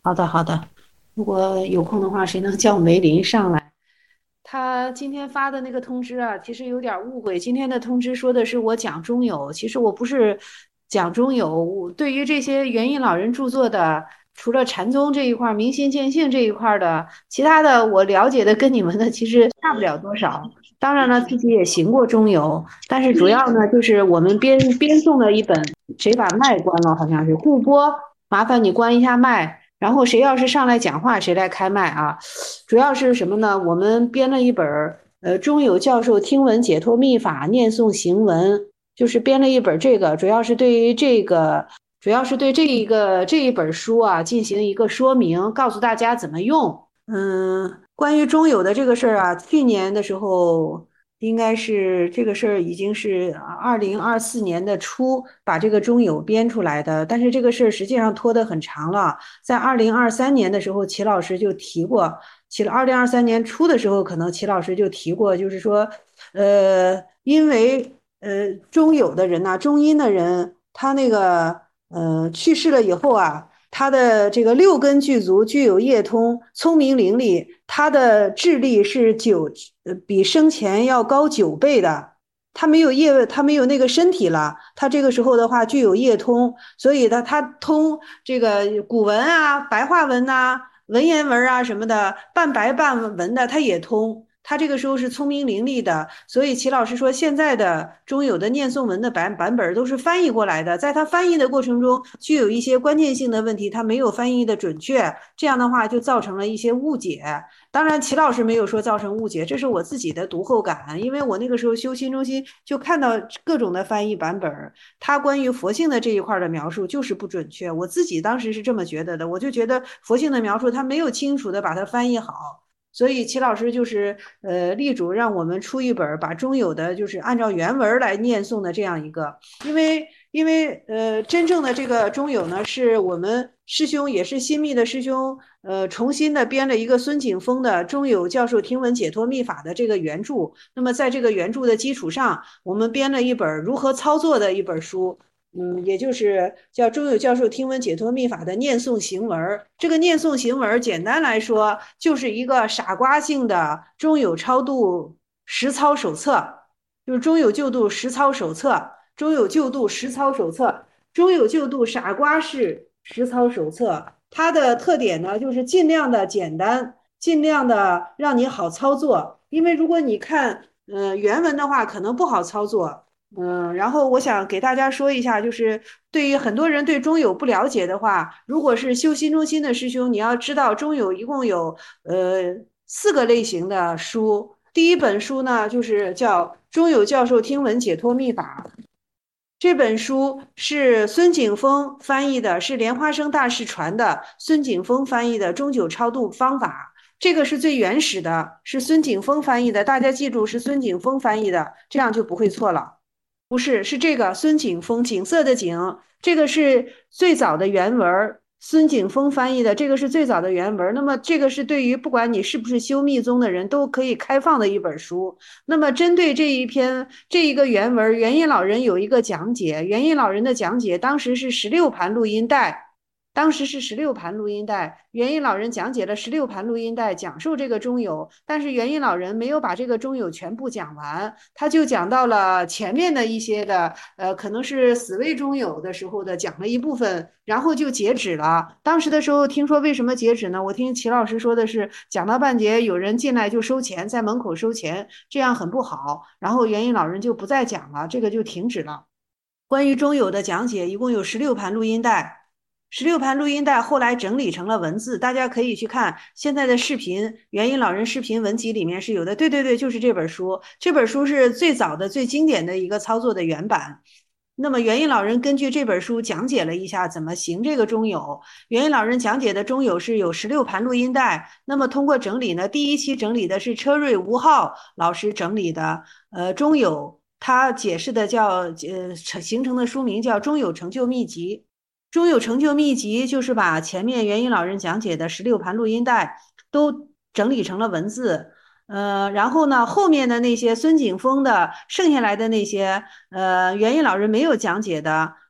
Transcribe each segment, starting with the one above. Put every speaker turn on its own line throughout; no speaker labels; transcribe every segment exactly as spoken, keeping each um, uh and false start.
好的，好的。如果有空的话，谁能叫梅林上来？他今天发的那个通知啊，其实有点误会。今天的通知说的是我讲中有，其实我不是讲中有。我对于这些元音老人著作的，除了禅宗这一块儿、明心见性这一块儿的，其他的我了解的跟你们的其实差不了多少。当然了，自己也行过中游，但是主要呢，就是我们编编诵了一本，谁把麦关了？好像是互播，麻烦你关一下麦。然后谁要是上来讲话，谁来开麦啊？主要是什么呢？我们编了一本呃中有教授听闻解脱秘法念诵行文，就是编了一本这个，主要是对于这个，主要是对这一个这一本书啊进行一个说明，告诉大家怎么用。嗯，关于中有的这个事儿啊，去年的时候。应该是这个事儿已经是二零二四年的初把这个中有编出来的，但是这个事儿实际上拖得很长了。在二零二三年的时候，齐老师就提过，齐二零二三年初的时候，可能齐老师就提过，就是说，呃，因为呃中有的人呐、中阴的人，他那个呃去世了以后啊。他的这个六根具足，具有业通，聪明伶俐，他的智力是九，呃，比生前要高九倍的。他没有业，他没有那个身体了，他这个时候的话具有业通，所以呢，他通这个古文啊、白话文呐、文言文啊什么的，半白半文的他也通。他这个时候是聪明伶俐的，所以齐老师说，现在的中有的念诵文的版版本都是翻译过来的，在他翻译的过程中，具有一些关键性的问题，他没有翻译的准确，这样的话就造成了一些误解。当然，齐老师没有说造成误解，这是我自己的读后感，因为我那个时候修心中心就看到各种的翻译版本，他关于佛性的这一块的描述就是不准确，我自己当时是这么觉得的，我就觉得佛性的描述他没有清楚的把它翻译好。所以齐老师就是呃力主让我们出一本把中有的就是按照原文来念诵的这样一个，因为因为呃真正的这个中有呢是我们师兄也是新密的师兄呃重新的编了一个孙景峰的中有教授听闻解脱秘法的这个原著，那么在这个原著的基础上，我们编了一本如何操作的一本书。嗯，也就是叫中有教授听闻解脱秘法的念诵行文。这个念诵行文，简单来说，就是一个傻瓜性的中有超度实操手册，就是中有救度实操手册，中有救度实操手册，中有救度傻瓜式实操手册。它的特点呢，就是尽量的简单，尽量的让你好操作。因为如果你看呃原文的话，可能不好操作。嗯，然后我想给大家说一下，就是对于很多人对中有不了解的话，如果是修心中心的师兄，你要知道中有一共有呃四个类型的书。第一本书呢，就是叫《中有教授听闻解脱秘法》，这本书是孙景峰翻译的，是莲花生大师传的，孙景峰翻译的中九超度方法。这个是最原始的，是孙景峰翻译的，大家记住是孙景峰翻译的，这样就不会错了。不是，是这个孙景峰，景色的景，这个是最早的原文，孙景峰翻译的，这个是最早的原文。那么这个是对于不管你是不是修密宗的人都可以开放的一本书。那么针对这一篇这一个原文，元音老人有一个讲解，元音老人的讲解当时是十六盘录音带。当时是十六盘录音带，元音老人讲解了十六盘录音带，讲述这个中有，但是元音老人没有把这个中有全部讲完，他就讲到了前面的一些的，呃，可能是死位中有的时候的讲了一部分，然后就截止了。当时的时候听说为什么截止呢？我听齐老师说的是讲到半截，有人进来就收钱，在门口收钱，这样很不好，然后元音老人就不再讲了，这个就停止了。关于中有的讲解一共有十六盘录音带。十六盘录音带后来整理成了文字，大家可以去看现在的视频，元音老人视频文集里面是有的。对对对，就是这本书，这本书是最早的、最经典的一个操作的原版。那么元音老人根据这本书讲解了一下怎么行这个中有。元音老人讲解的中有是有十六盘录音带，那么通过整理呢，第一期整理的是车瑞吴浩老师整理的，呃，中有他解释的叫呃形成的书名叫《中有成就秘籍》。中有成就秘籍就是把前面元音老人讲解的十六盘录音带都整理成了文字，呃，然后呢，后面的那些孙景峰的剩下来的那些，呃，元音老人没有讲解的，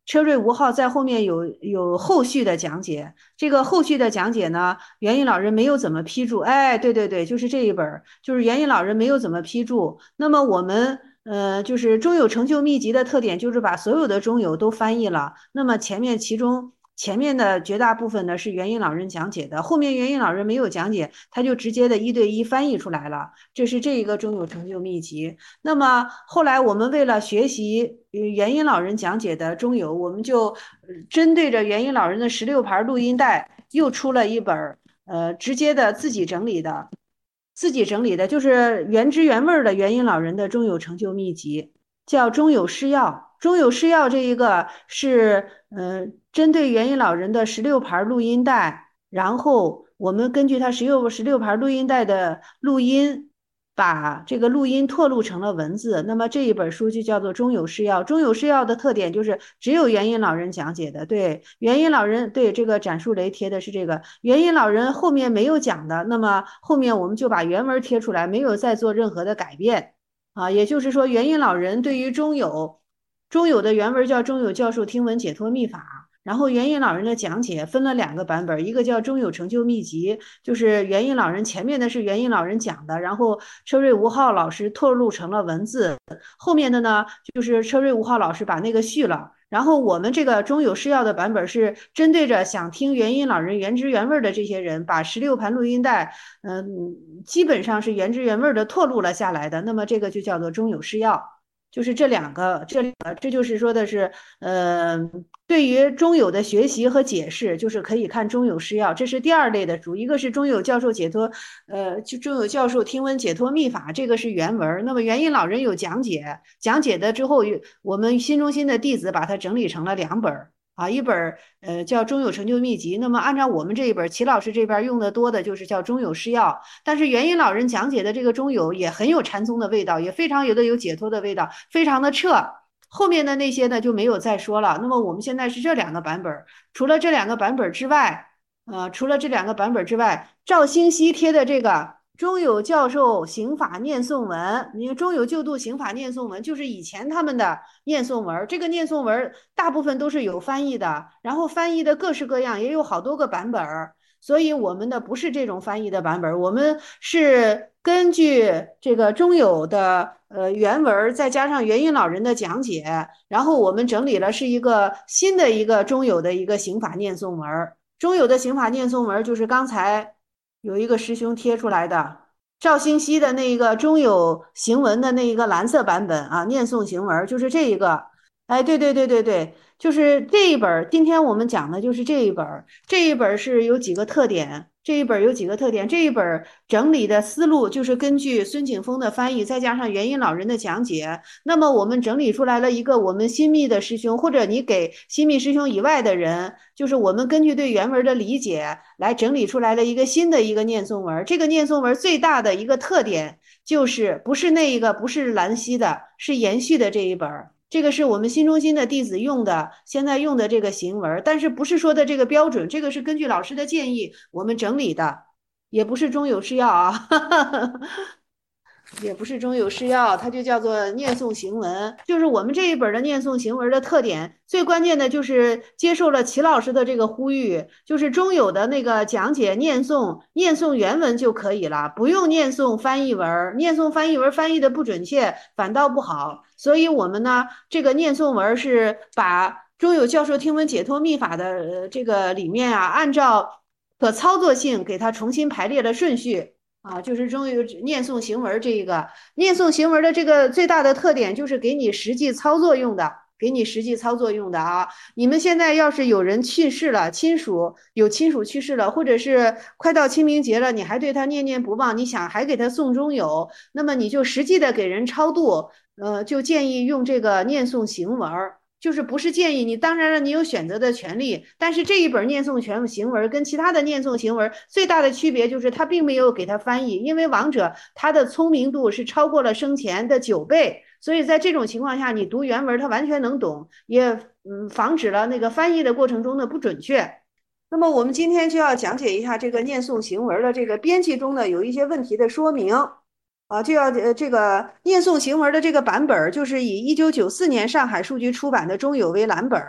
车瑞吴号在后面有有后续的讲解。这个后续的讲解呢，元音老人没有怎么批注。哎，对对对，就是这一本，就是元音老人没有怎么批注。那么我们呃，就是中有成就秘籍的特点，就是把所有的中有都翻译了。那么前面其中前面的绝大部分呢是元音老人讲解的，后面元音老人没有讲解，他就直接的一对一翻译出来了。这是这一个中有成就秘籍。那么后来我们为了学习元音老人讲解的中有，我们就针对着元音老人的十六盘录音带，又出了一本呃直接的自己整理的。自己整理的就是原汁原味的元音老人的中有成就秘籍，叫中有释要。中有释要这一个是呃针对元音老人的十六盘录音带，然后我们根据他十六十六盘录音带的录音，把这个录音拓录成了文字。那么这一本书就叫做中有释要。中有释要的特点就是只有元音老人讲解的。对，元音老人，对，这个展述雷贴的是这个元音老人后面没有讲的，那么后面我们就把原文贴出来，没有再做任何的改变啊。也就是说，元音老人对于中有中有的原文叫中有教授听闻解脱秘法。然后元音老人的讲解分了两个版本，一个叫中有成就秘籍，就是元音老人前面的是元音老人讲的，然后车瑞吴浩老师拓录成了文字，后面的呢就是车瑞吴浩老师把那个续了。然后我们这个中有释要的版本是针对着想听元音老人原汁原味的这些人，把十六盘录音带，嗯，基本上是原汁原味的拓录了下来的。那么这个就叫做中有释要。就是这两个，这这就是说的是，呃，对于中有的学习和解释，就是可以看中有释要，这是第二类的书。一个是中有教授解脱，呃，就中有教授听闻解脱秘法，这个是原文。那么元音老人有讲解，讲解的之后，我们新中心的弟子把它整理成了两本。啊，一本呃叫中有成就秘籍，那么按照我们这一本，齐老师这边用的多的就是叫中有释要，但是元音老人讲解的这个中有也很有禅宗的味道，也非常有的有解脱的味道，非常的彻。后面的那些呢就没有再说了。那么我们现在是这两个版本，除了这两个版本之外，呃，除了这两个版本之外，赵兴熙贴的这个中有教授刑法念诵文，你看中有救度刑法念诵文就是以前他们的念诵文，这个念诵文大部分都是有翻译的，然后翻译的各式各样，也有好多个版本。所以我们的不是这种翻译的版本，我们是根据这个中有的呃原文，再加上元音老人的讲解，然后我们整理了是一个新的一个中有的一个刑法念诵文。中有的刑法念诵文就是刚才有一个师兄贴出来的赵兴熙的那一个中有行文的那一个蓝色版本啊，念诵行文就是这一个。哎，对对对对对，就是这一本。今天我们讲的就是这一本。这一本是有几个特点，这一本有几个特点。这一本整理的思路就是根据孙景峰的翻译，再加上元音老人的讲解，那么我们整理出来了一个我们新密的师兄，或者你给新密师兄以外的人，就是我们根据对原文的理解来整理出来了一个新的一个念诵文。这个念诵文最大的一个特点就是不是那一个，不是兰溪的，是延续的这一本。这个是我们新中心的弟子用的，现在用的这个行文，但是不是说的这个标准，这个是根据老师的建议我们整理的，也不是中有释要啊，也不是中有释要，它就叫做念诵行文。就是我们这一本的念诵行文的特点，最关键的就是接受了齐老师的这个呼吁，就是中有的那个讲解念诵，念诵原文就可以了，不用念诵翻译文，念诵翻译文翻译的不准确，反倒不好。所以我们呢，这个念诵文是把中有教授听闻解脱秘法的这个里面啊，按照可操作性给它重新排列了顺序。啊，就是中有念诵行文这一个念诵行文的这个最大的特点，就是给你实际操作用的，给你实际操作用的啊。你们现在要是有人去世了，亲属有亲属去世了，或者是快到清明节了，你还对他念念不忘，你想还给他送中有，那么你就实际的给人超度，呃，就建议用这个念诵行文。就是不是建议你，当然了，你有选择的权利，但是这一本念诵全行文跟其他的念诵行文最大的区别就是他并没有给他翻译，因为亡者他的聪明度是超过了生前的九倍，所以在这种情况下，你读原文他完全能懂，也嗯防止了那个翻译的过程中的不准确。那么我们今天就要讲解一下这个念诵行文的这个编辑中呢有一些问题的说明。啊，就要呃这个念诵行文的这个版本，就是以一九九四年上海书局出版的中有为蓝本。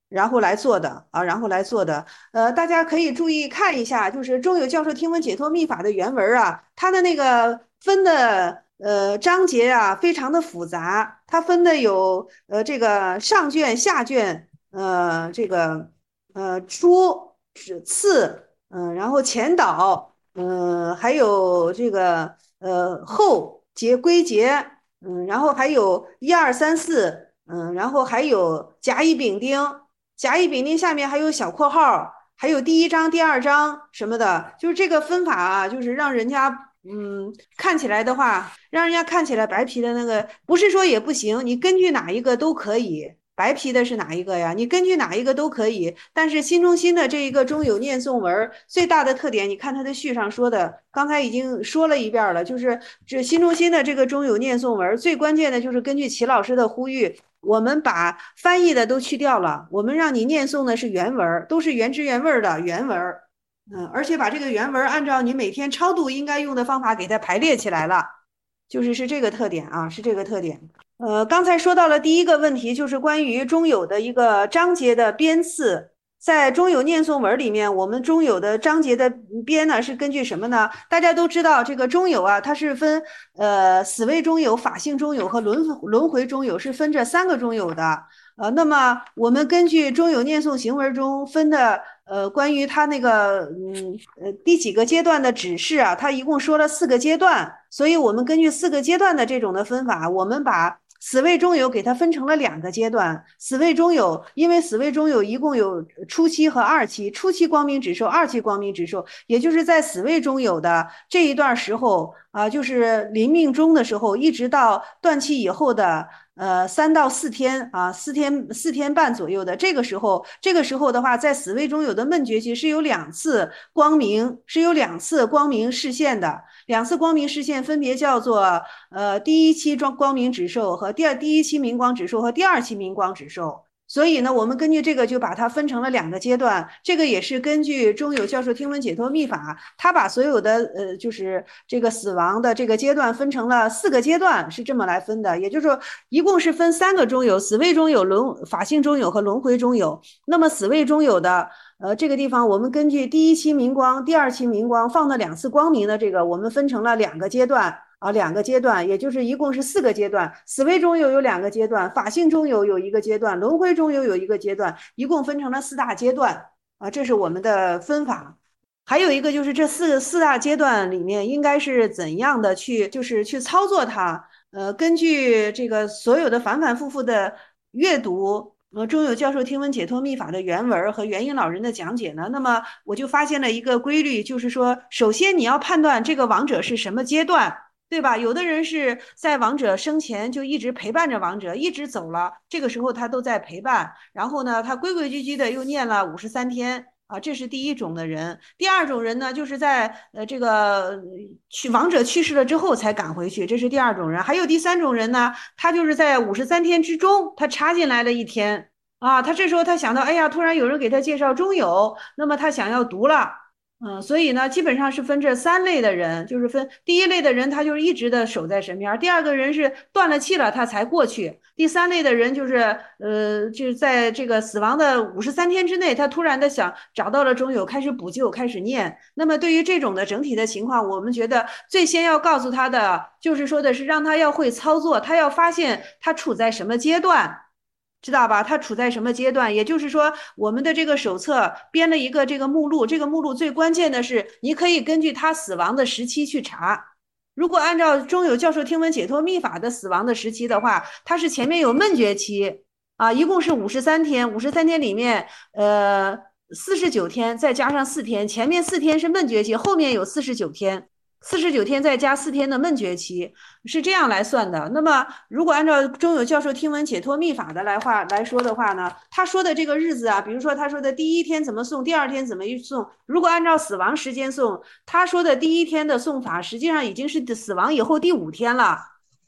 然后来做的啊，然后来做的。呃，大家可以注意看一下，就是中有教授听闻解脱密法的原文啊，它的那个分的呃章节啊，非常的复杂，它分的有呃这个上卷、下卷，呃这个呃初、是次，嗯、然后前导，嗯、还有这个呃后节归节，嗯，然后还有一二三四，嗯，然后还有甲乙丙丁。甲乙丙丁下面还有小括号，还有第一章、第二章什么的，就是这个分法啊，就是让人家嗯看起来的话，让人家看起来白皮的那个，不是说也不行，你根据哪一个都可以。白皮的是哪一个呀？你根据哪一个都可以，但是新中心的这一个中有念诵文最大的特点，你看它的序上说的，刚才已经说了一遍了，就是这新中心的这个中有念诵文最关键的就是根据齐老师的呼吁，我们把翻译的都去掉了，我们让你念诵的是原文，都是原汁原味的原文。嗯，而且把这个原文按照你每天超度应该用的方法给它排列起来了，就是是这个特点啊，是这个特点。呃，刚才说到了第一个问题，就是关于中有的一个章节的编次。在中有念诵文里面，我们中有的章节的编呢是根据什么呢？大家都知道，这个中有啊，它是分呃死位中有、法性中有和轮轮回中有，是分这三个中有的。呃，那么我们根据中有念诵行文中分的呃关于它那个嗯呃第几个阶段的指示啊，它一共说了四个阶段，所以我们根据四个阶段的这种的分法，我们把死位中有给它分成了两个阶段。死位中有，因为死位中有一共有初期和二期，初期光明指受，二期光明指受，也就是在死位中有的这一段时候啊，就是临命终的时候，一直到断气以后的。呃，三到四天啊，四天四天半左右的这个时候，这个时候的话，在死位中有的闷觉期是有两次光明，是有两次光明视线的。两次光明视线分别叫做呃第一期光光明指受和第二第一期明光指受和第二期明光指受。所以呢，我们根据这个就把它分成了两个阶段。这个也是根据中有教授听闻解脱密法，他把所有的呃就是这个死亡的这个阶段分成了四个阶段，是这么来分的。也就是说，一共是分三个中有：死位中有、轮法性中有和轮回中有。那么死位中有的。呃，这个地方我们根据第一期明光、第二期明光放的两次光明的这个，我们分成了两个阶段啊，两个阶段，也就是一共是四个阶段。死位中有有两个阶段，法性中有有一个阶段，轮回中有有一个阶段，一共分成了四大阶段啊，这是我们的分法。还有一个就是这四四大阶段里面应该是怎样的去，就是去操作它。呃，根据这个所有的反反复复的阅读。呃，中有教授听闻解脱密法的原文和元音老人的讲解呢，那么我就发现了一个规律，就是说，首先你要判断这个亡者是什么阶段，对吧？有的人是在亡者生前就一直陪伴着亡者，一直走了，这个时候他都在陪伴，然后呢，他规规矩矩的又念了五十三天。啊，这是第一种的人。第二种人呢，就是在呃这个去亡者去世了之后才赶回去，这是第二种人。还有第三种人呢，他就是在五十三天之中，他插进来了一天啊，他这时候他想到，哎呀，突然有人给他介绍中有，那么他想要读了。嗯，所以呢，基本上是分这三类的人，就是分第一类的人，他就是一直的守在身边；第二个人是断了气了，他才过去；第三类的人就是，呃，就是在这个死亡的五十三天之内，他突然的想找到了中有，开始补救，开始念。那么对于这种的整体的情况，我们觉得最先要告诉他的，就是说的是让他要会操作，他要发现他处在什么阶段。知道吧？它处在什么阶段？也就是说，我们的这个手册编了一个这个目录，这个目录最关键的是，你可以根据他死亡的时期去查。如果按照中有教授听闻解脱密法的死亡的时期的话，它是前面有闷觉期啊，一共是五十三天，五十三天里面，呃，四十九天再加上四天，前面四天是闷觉期，后面有四十九天。四十九天再加四天的闷觉期是这样来算的。那么，如果按照中有教授听闻解脱密法的来话来说的话呢，他说的这个日子啊，比如说他说的第一天怎么送，第二天怎么送，如果按照死亡时间送，他说的第一天的送法实际上已经是死亡以后第五天了。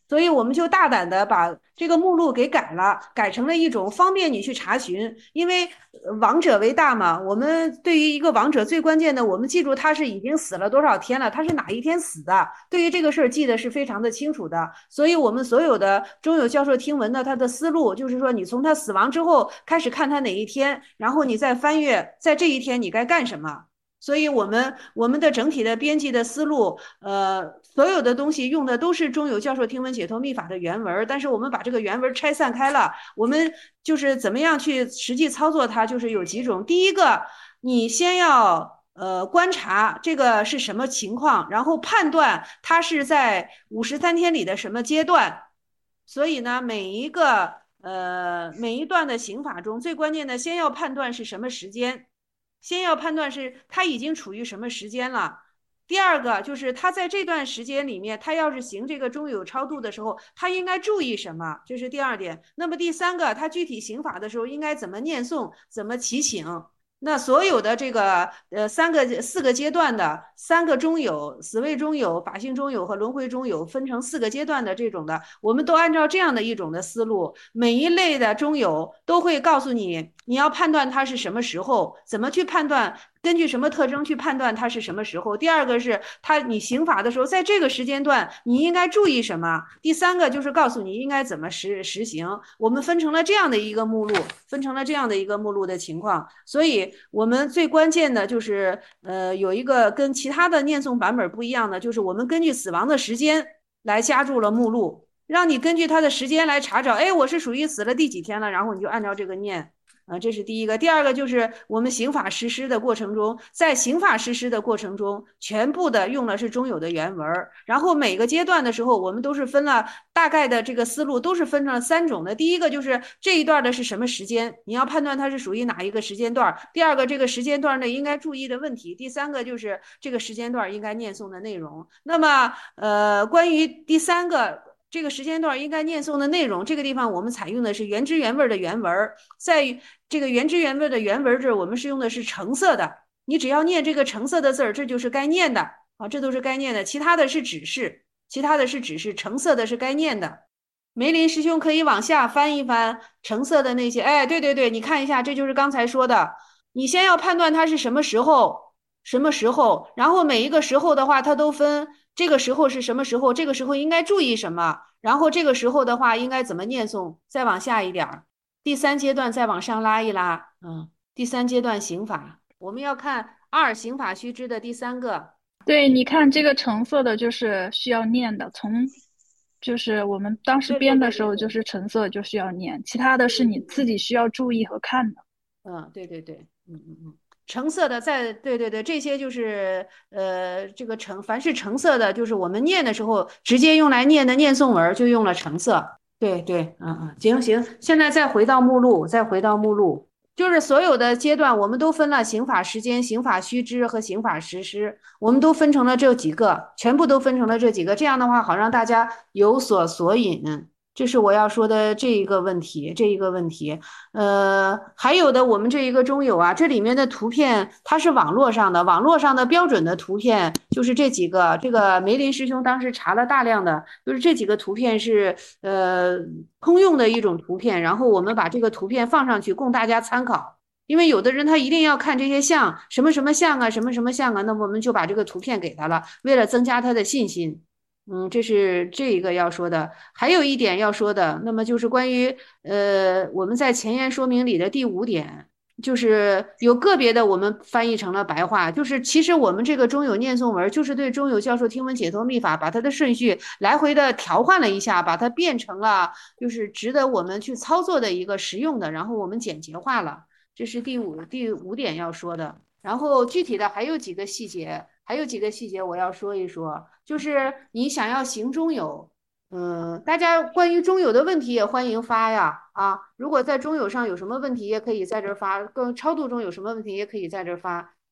所以我们就大胆的把这个目录给改了，改成了一种方便你去查询。因为亡者为大嘛，我们对于一个亡者最关键的，我们记住他是已经死了多少天了，他是哪一天死的，对于这个事儿记得是非常的清楚的。所以我们所有的中友教授听闻的他的思路，就是说你从他死亡之后开始看他哪一天，然后你再翻阅，在这一天你该干什么。所以我们我们的整体的编辑的思路，呃，所有的东西用的都是中友教授听闻解脱秘法的原文，但是我们把这个原文拆散开了，我们就是怎么样去实际操作它，就是有几种。第一个，你先要呃观察这个是什么情况，然后判断它是在五十三天里的什么阶段。所以呢，每一个呃每一段的刑法中，最关键的先要判断是什么时间。先要判断是他已经处于什么时间了。第二个就是他在这段时间里面，他要是行这个中有超度的时候，他应该注意什么？这是第二点。那么第三个，他具体刑法的时候应该怎么念诵，怎么祈请？那所有的这个呃三个四个阶段的三个中有、死位中有、法性中有和轮回中有，分成四个阶段的这种的，我们都按照这样的一种的思路，每一类的中有都会告诉你，你要判断它是什么时候，怎么去判断，根据什么特征去判断它是什么时候。第二个是它你刑法的时候，在这个时间段你应该注意什么。第三个就是告诉你应该怎么实实行。我们分成了这样的一个目录，分成了这样的一个目录的情况。所以我们最关键的就是，呃，有一个跟其他的念诵版本不一样的，就是我们根据死亡的时间来加注了目录，让你根据它的时间来查找，哎，我是属于死了第几天了，然后你就按照这个念。啊，这是第一个。第二个就是我们刑法实施的过程中，在刑法实施的过程中，全部的用的是中有的原文，然后每个阶段的时候，我们都是分了大概的这个思路，都是分成了三种的。第一个就是这一段的是什么时间，你要判断它是属于哪一个时间段。第二个，这个时间段内应该注意的问题。第三个就是这个时间段应该念诵的内容。那么，呃，关于第三个。这个时间段应该念诵的内容，这个地方我们采用的是原汁原味的原文，在这个原汁原味的原文这，我们是用的是橙色的。你只要念这个橙色的字儿，这就是该念的啊，这都是该念的。其他的是指示，其他的是指示，橙色的是该念的。梅林师兄可以往下翻一翻橙色的那些，哎，对对对，你看一下，这就是刚才说的。你先要判断它是什么时候，什么时候，然后每一个时候的话，它都分这个时候是什么时候，这个时候应该注意什么，然后这个时候的话应该怎么念诵，再往下一点。第三阶段再往上拉一拉，嗯，第三阶段刑法，我们要看二刑法须知的第三个。
对，你看这个橙色的，就是需要念的，从就是我们当时
对对
编的
对对对
时候就是橙色就需要念，其他的
对
是你自己需要注意和看的。
嗯，对对对，嗯嗯嗯，橙色的在，对对对，这些就是呃，这个橙，凡是橙色的，就是我们念的时候直接用来念的念诵文就用了橙色。对对，嗯嗯，行行，现在再回到目录，再回到目录，就是所有的阶段我们都分了刑法时间、刑法须知和刑法实施，我们都分成了这几个，全部都分成了这几个，这样的话好让大家有所索引。这是我要说的这一个问题，这一个问题。呃，还有的我们这一个中友啊，这里面的图片它是网络上的，网络上的标准的图片就是这几个。这个梅林师兄当时查了大量的，就是这几个图片是呃通用的一种图片，然后我们把这个图片放上去供大家参考。因为有的人他一定要看这些像什么什么像啊，什么什么像啊，那么我们就把这个图片给他了，为了增加他的信心。嗯，这是这一个要说的，还有一点要说的，那么就是关于呃我们在前言说明里的第五点，就是有个别的我们翻译成了白话，就是其实我们这个中有念诵文，就是对中有教授听闻解脱秘法，把它的顺序来回的调换了一下，把它变成了就是值得我们去操作的一个实用的，然后我们简洁化了，这是第五第五点要说的。然后具体的还有几个细节，还有几个细节我要说一说。就是你想要行中有，嗯，大家关于中有的问题也欢迎发呀，啊，如果在中有上有什么问题，也可以在这儿发；跟超度中有什么问题，也可以在这儿发。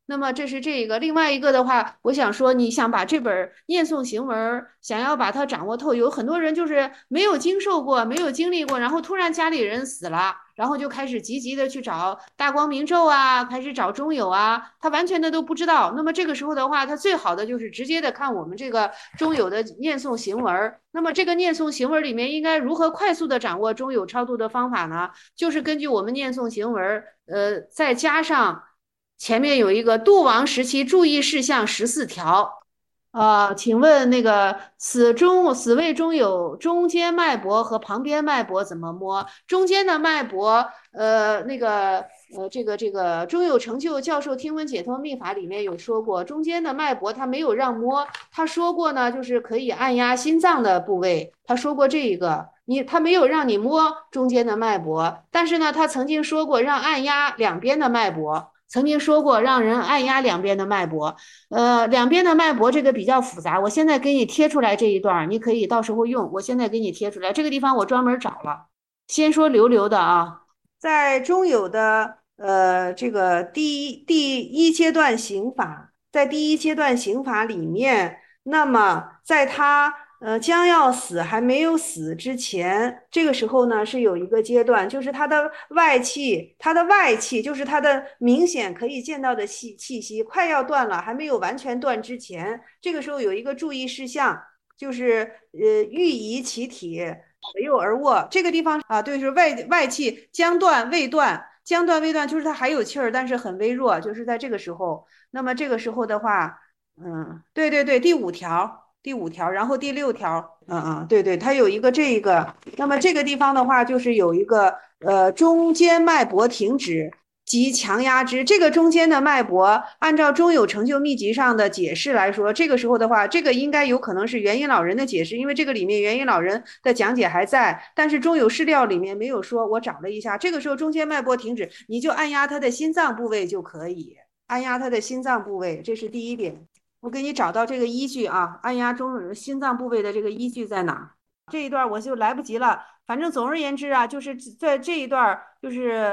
那么这是这个，另外一个的话，我想说，你想把这本念诵行文，想要把它掌握透，有很多人就是没有经受过，没有经历过，然后突然家里人死了，然后就开始积极的去找大光明咒啊，开始找中有啊，他完全的都不知道。那么这个时候的话，他最好的就是直接的看我们这个中有的念诵行文。那么这个念诵行文里面应该如何快速的掌握中有超度的方法呢？就是根据我们念诵行文，呃，再加上。前面有一个度亡时期注意事项十四条，呃，请问那个此中此位中有中间脉搏和旁边脉搏怎么摸？中间的脉搏，呃，那个呃，这个这个中有成就教授听闻解脱秘法里面有说过，中间的脉搏他没有让摸，他说过呢，就是可以按压心脏的部位，他说过这一个。你他没有让你摸中间的脉搏，但是呢，他曾经说过让按压两边的脉搏。曾经说过让人按压两边的脉搏，呃，两边的脉搏这个比较复杂，我现在给你贴出来这一段，你可以到时候用。我现在给你贴出来，这个地方我专门找了。先说流流的啊，在中有的呃这个第一第一阶段刑法，在第一阶段刑法里面，那么在他呃将要死还没有死之前，这个时候呢是有一个阶段，就是他的外气，他的外气就是他的明显可以见到的气气息快要断了，还没有完全断之前，这个时候有一个注意事项，就是呃欲移其体。左右而卧，这个地方啊，对，是外外气将断未断，将断未断，就是它还有气儿，但是很微弱，就是在这个时候。那么这个时候的话，嗯，对对对，第五条，第五条，然后第六条，嗯嗯，对对，它有一个这个，那么这个地方的话，就是有一个呃中间脉搏停止。及强压之，这个中间的脉搏，按照中有成就秘籍上的解释来说，这个时候的话，这个应该有可能是元音老人的解释，因为这个里面元音老人的讲解还在，但是中有释料里面没有说。我找了一下，这个时候中间脉搏停止，你就按压他的心脏部位就可以，按压他的心脏部位，这是第一点。我给你找到这个依据啊，按压中心脏部位的这个依据在哪？这一段我就来不及了，反正总而言之啊，就是在这一段就是。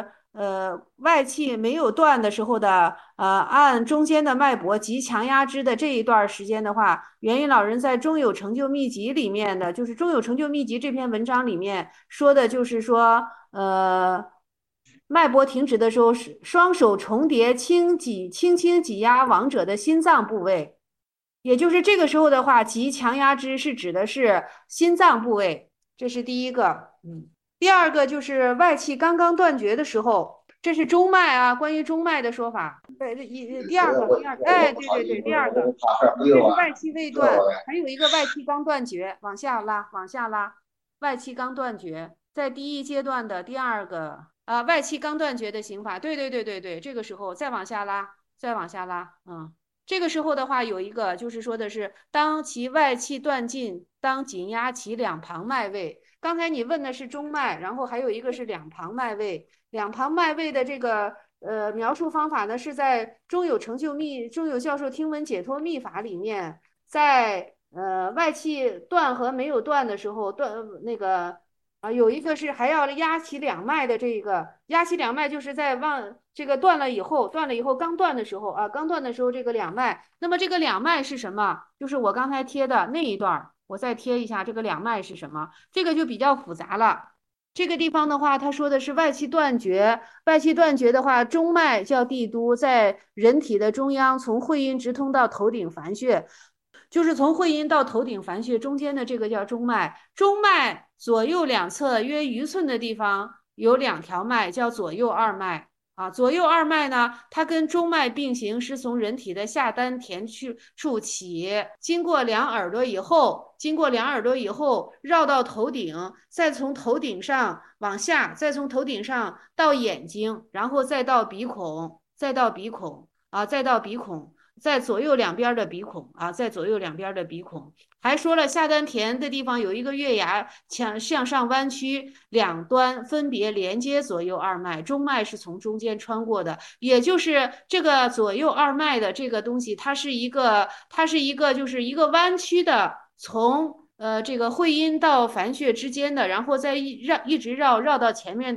呃，外气没有断的时候的，呃，按中间的脉搏及强压之的这一段时间的话，元音老人在《中有成就秘籍》里面的，就是《中有成就秘籍》这篇文章里面说的，就是说，呃，脉搏停止的时候，是双手重叠，轻挤，轻轻挤压亡者的心脏部位，也就是这个时候的话，及强压之是指的是心脏部位，这是第一个，嗯。第二个就是外气刚刚断绝的时候，这是中脉啊，关于中脉的说法。对，一第二个，第二个，哎，对对对，第二个，这是外气未断，还有一个外气刚断绝，往下拉，往下拉，外气刚断绝，在第一阶段的第二个啊，外气刚断绝的刑法，对对对对对，这个时候再往下拉，再往下拉，嗯。这个时候的话，有一个就是说的是，当其外气断尽，当紧压其两旁脉位。刚才你问的是中脉，然后还有一个是两旁脉位。两旁脉位的这个呃描述方法呢，是在中有成就秘中有教授听闻解脱秘法里面，在呃外气断和没有断的时候，断那个啊有一个是还要压起两脉的这个压起两脉，就是在往这个断了以后，断了以后刚断的时候啊，刚断的时候这个两脉，那么这个两脉是什么？就是我刚才贴的那一段。我再贴一下这个两脉是什么，这个就比较复杂了。这个地方的话，他说的是外气断绝，外气断绝的话，中脉叫地都，在人体的中央，从会阴直通到头顶凡穴，就是从会阴到头顶凡穴中间的这个叫中脉。中脉左右两侧约一寸的地方有两条脉，叫左右二脉。啊，左右二脉呢，它跟中脉并行，是从人体的下丹田去处起，经过两耳朵以后，经过两耳朵以后，绕到头顶，再从头顶上往下，再从头顶上到眼睛，然后再到鼻孔，再到鼻孔啊，再到鼻孔，在左右两边的鼻孔啊，在左右两边的鼻孔。还说了下丹田的地方有一个月牙向向上弯曲，两端分别连接左右二脉，中脉是从中间穿过的，也就是这个左右二脉的这个东西，它是一个，它是一个就是一个弯曲的，从呃这个会阴到凡穴之间的，然后再一绕一直绕绕到前面的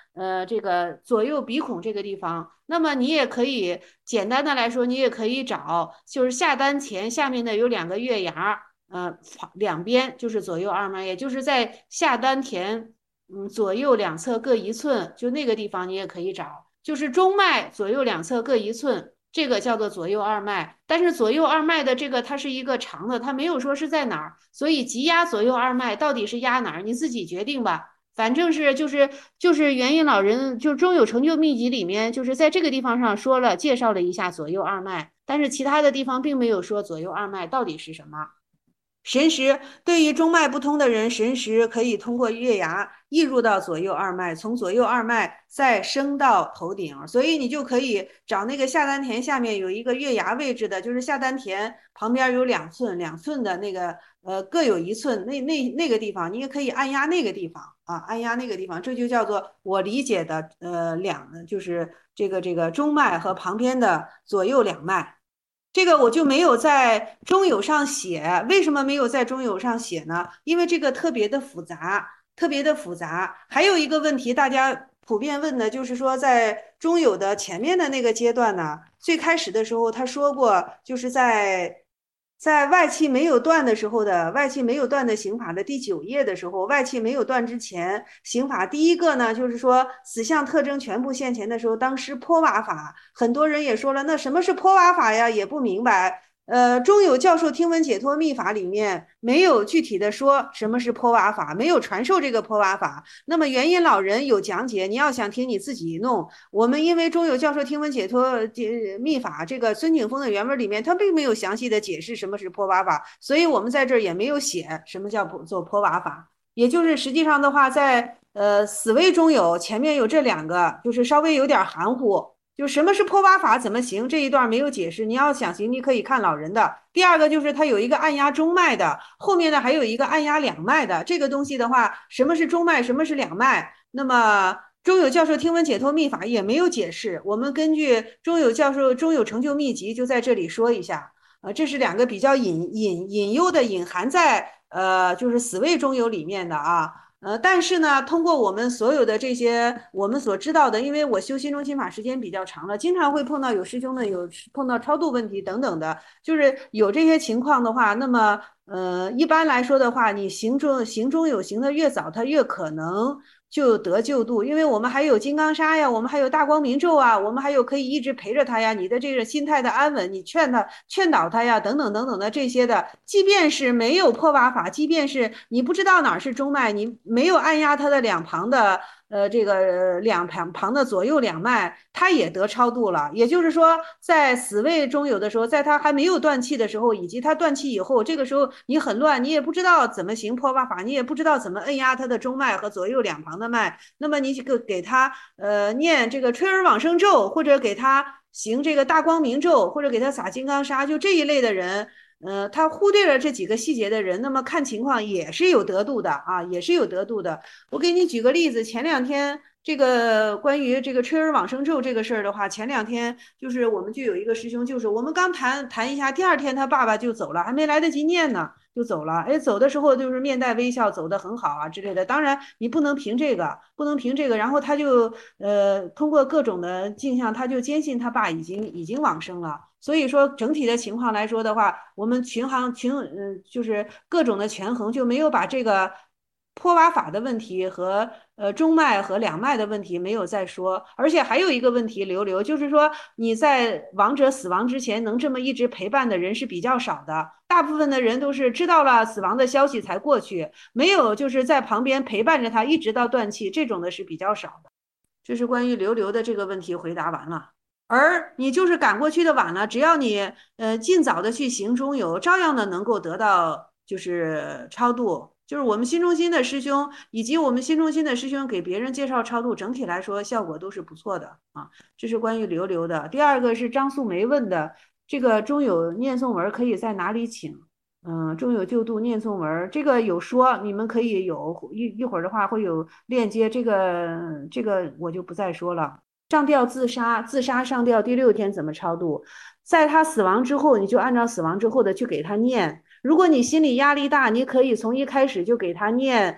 呃这个左右鼻孔这个地方。那么你也可以简单的来说，你也可以找就是下丹田下面的有两个月牙，呃两边就是左右二脉，也就是在下丹田嗯左右两侧各一寸，就那个地方你也可以找，就是中脉左右两侧各一寸。这个叫做左右二脉，但是左右二脉的这个它是一个长的，它没有说是在哪儿，所以急压左右二脉到底是压哪儿，你自己决定吧。反正是就是就是元音老人就中有成就秘籍里面就是在这个地方上说了介绍了一下左右二脉，但是其他的地方并没有说左右二脉到底是什么。神识对于中脉不通的人，神识可以通过月牙溢入到左右二脉，从左右二脉再升到头顶，所以你就可以找那个下丹田下面有一个月牙位置的，就是下丹田旁边有两寸两寸的那个，呃，各有一寸，那那那个地方，你也可以按压那个地方啊，按压那个地方，这就叫做我理解的，呃，两就是这个这个中脉和旁边的左右两脉。这个我就没有在中有上写，为什么没有在中有上写呢？因为这个特别的复杂，特别的复杂。还有一个问题，大家普遍问的就是说，在中有的前面的那个阶段呢，最开始的时候他说过，就是在在外气没有断的时候的外气没有断的刑法的第九页的时候，外气没有断之前，刑法第一个呢，就是说死相特征全部现前的时候，当时泼瓦法，很多人也说了，那什么是泼瓦法呀？也不明白。呃，中有教授听闻解脱秘法里面没有具体的说什么是泼瓦法，没有传授这个泼瓦法。那么元音老人有讲解，你要想听你自己弄。我们因为中有教授听闻解脱秘法这个孙景峰的原文里面，他并没有详细的解释什么是泼瓦法，所以我们在这儿也没有写什么叫做泼瓦法。也就是实际上的话，在呃死位中有前面有这两个，就是稍微有点含糊。就什么是破瓦法，怎么行这一段没有解释。你要想行，你可以看老人的。第二个就是它有一个按压中脉的，后面呢还有一个按压两脉的。这个东西的话，什么是中脉，什么是两脉？那么中有教授听闻解脱秘法也没有解释。我们根据中有教授中有成就秘籍就在这里说一下。呃，这是两个比较隐隐隐忧的，隐含在呃就是死位中有里面的啊。呃，但是呢，通过我们所有的这些我们所知道的，因为我修心中心法时间比较长了，经常会碰到有师兄的有碰到超度问题等等的，就是有这些情况的话，那么呃，一般来说的话，你行中行中有行的越早，它越可能就得救度，因为我们还有金刚砂呀，我们还有大光明咒啊，我们还有可以一直陪着他呀，你的这个心态的安稳，你劝他劝导他呀，等等等等的这些的，即便是没有破瓦法，即便是你不知道哪是中脉，你没有按压他的两旁的。呃，这个两旁旁的左右两脉，他也得超度了。也就是说，在死位中有的时候，在他还没有断气的时候，以及他断气以后，这个时候你很乱，你也不知道怎么行破瓦法，你也不知道怎么按压他的中脉和左右两旁的脉。那么你给给他呃念这个吹耳往生咒，或者给他行这个大光明咒，或者给他撒金刚砂，就这一类的人。呃，他忽略了这几个细节的人，那么看情况也是有得度的啊，也是有得度的。我给你举个例子，前两天这个关于这个吹耳往生咒这个事儿的话，前两天就是我们就有一个师兄，就是我们刚谈谈一下，第二天他爸爸就走了，还没来得及念呢，就走了。哎，走的时候就是面带微笑，走得很好啊之类的。当然你不能凭这个，不能凭这个。然后他就呃通过各种的镜像，他就坚信他爸已经已经往生了。所以说整体的情况来说的话，我们群行群嗯、呃、就是各种的权衡就没有把这个破瓦法的问题和呃中脉和两脉的问题没有再说，而且还有一个问题留留，就是说你在亡者死亡之前能这么一直陪伴的人是比较少的，大部分的人都是知道了死亡的消息才过去，没有就是在旁边陪伴着他一直到断气，这种的是比较少的。这是关于留留的这个问题回答完了。而你就是赶过去的晚了，只要你呃尽早的去行中游，照样的能够得到就是超度。就是我们新中心的师兄以及我们新中心的师兄给别人介绍超度，整体来说效果都是不错的啊。这是关于留留的。第二个是张素梅问的，这个中有念诵文可以在哪里请？嗯，中有救度念诵文，这个有说，你们可以有一一会儿的话会有链接，这个这个我就不再说了。上吊自杀，自杀上吊第六天怎么超度？在他死亡之后，你就按照死亡之后的去给他念。如果你心理压力大，你可以从一开始就给他念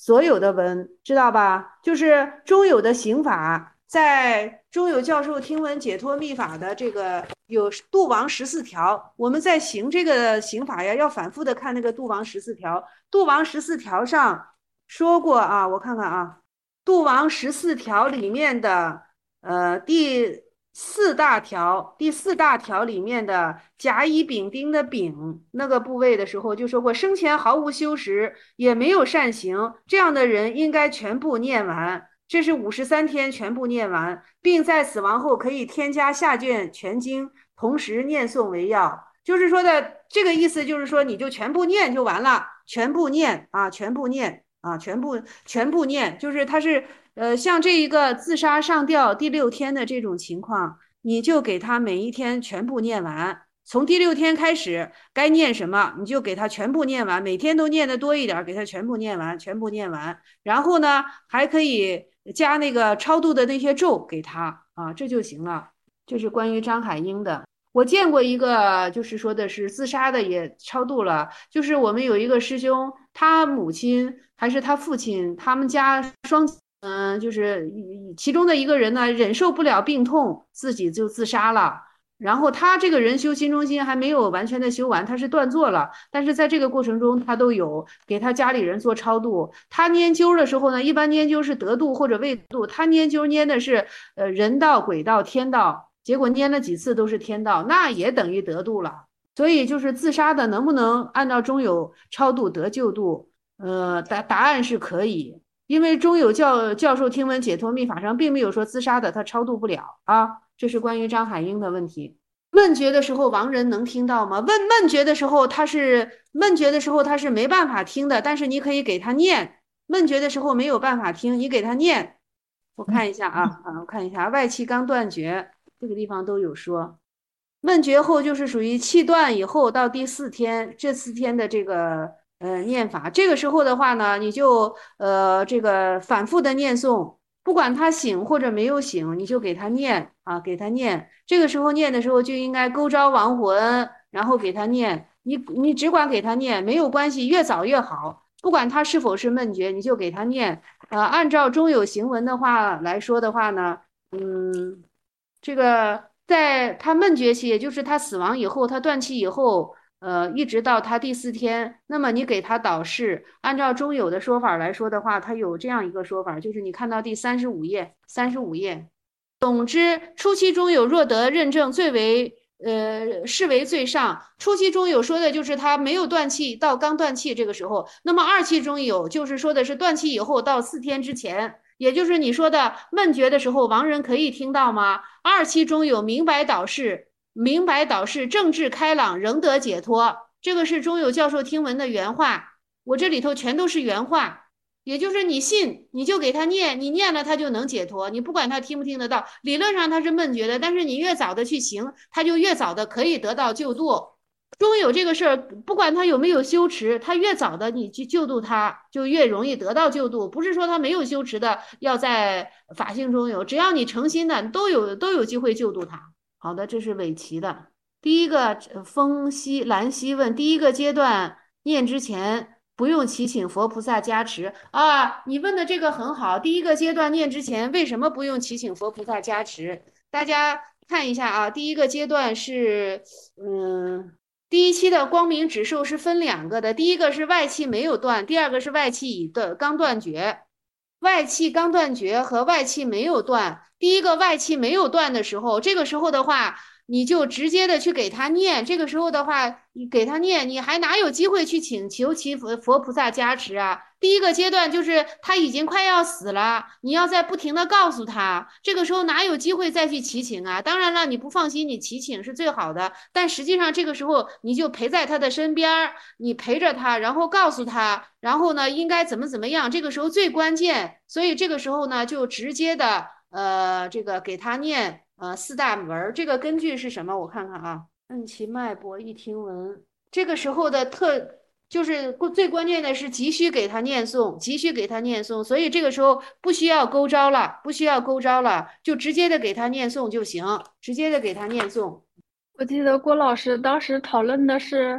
所有的文，知道吧？就是中有的刑法，在中有教授听闻解脱密法的这个有度王十四条，我们在行这个刑法呀，要反复的看那个度王十四条。度王十四条上说过啊，我看看啊，度王十四条里面的呃第四大条，第四大条里面的甲乙丙丁的丙那个部位的时候，就说过生前毫无修识，也没有善行，这样的人应该全部念完。这是五十三天全部念完，并在死亡后可以添加下卷全经，同时念诵为要。就是说的这个意思，就是说你就全部念就完了，全部念啊，全部念啊，全部全部念，就是他是呃，像这一个自杀上吊第六天的这种情况，你就给他每一天全部念完。从第六天开始，该念什么你就给他全部念完，每天都念的多一点，给他全部念完，全部念完。然后呢，还可以加那个超度的那些咒给他啊，这就行了。这是关于张海英的。我见过一个，就是说的是自杀的也超度了，就是我们有一个师兄，他母亲还是他父亲，他们家双嗯，就是其中的一个人呢，忍受不了病痛，自己就自杀了。然后他这个人修心中心还没有完全的修完，他是断做了，但是在这个过程中，他都有给他家里人做超度。他拈阄的时候呢，一般拈阄是得度或者未度，他拈阄拈的是呃人道、鬼道、天道，结果拈了几次都是天道，那也等于得度了。所以就是自杀的能不能按照中有超度得救度？呃，答答案是可以。因为中有教教授听闻解脱密法上并没有说自杀的他超度不了啊，这是关于张海英的问题。问觉的时候亡人能听到吗？问问觉的时候他是问觉的时候他是没办法听的，但是你可以给他念。问觉的时候没有办法听，你给他念。我看一下啊啊，我看一下外气刚断绝这个地方都有说。问觉后就是属于气断以后到第四天，这四天的这个呃念法，这个时候的话呢，你就呃这个反复的念诵，不管他醒或者没有醒，你就给他念啊，给他念。这个时候念的时候就应该勾招亡魂，然后给他念。你你只管给他念，没有关系，越早越好。不管他是否是闷觉，你就给他念。呃，按照中有行文的话来说的话呢，嗯。这个在他闷绝期，也就是他死亡以后，他断气以后，呃，一直到他第四天，那么你给他导示，按照中有的说法来说的话，他有这样一个说法，就是你看到第三十五页，三十五页。总之，初期中有若得认证，最为呃视为最上。初期中有说的就是他没有断气到刚断气这个时候，那么二期中有就是说的是断气以后到四天之前。也就是你说的闷觉的时候，亡人可以听到吗？二期中有明白导示，明白导示政治开朗，仍得解脱。这个是中有教授听闻的原话，我这里头全都是原话。也就是你信，你就给他念，你念了他就能解脱。你不管他听不听得到，理论上他是闷觉的，但是你越早的去行，他就越早的可以得到救度。中有这个事儿，不管他有没有修持，他越早的你去救度他，就越容易得到救度。不是说他没有修持的要在法性中有，只要你诚心的，都有都有机会救度他。好的，这是尾期的第一个。风息兰溪问，第一个阶段念之前不用祈请佛菩萨加持啊？你问的这个很好。第一个阶段念之前为什么不用祈请佛菩萨加持？大家看一下啊，第一个阶段是嗯。第一期的光明指数是分两个的，第一个是外气没有断，第二个是外气已的刚断绝。外气刚断绝和外气没有断，第一个外气没有断的时候，这个时候的话，你就直接的去给他念，这个时候的话，你给他念，你还哪有机会去请求其佛佛菩萨加持啊？第一个阶段就是他已经快要死了，你要在不停的告诉他，这个时候哪有机会再去祈请啊？当然了，你不放心，你祈请是最好的，但实际上这个时候你就陪在他的身边，你陪着他，然后告诉他，然后呢应该怎么怎么样，这个时候最关键，所以这个时候呢就直接的呃这个给他念呃四大文，这个根据是什么？我看看啊，摁其脉搏一听闻，这个时候的特。就是最关键的是急需给他念诵，急需给他念诵，所以这个时候不需要勾招了，不需要勾招了，就直接的给他念诵就行，直接的给他念诵。
我记得郭老师当时讨论的是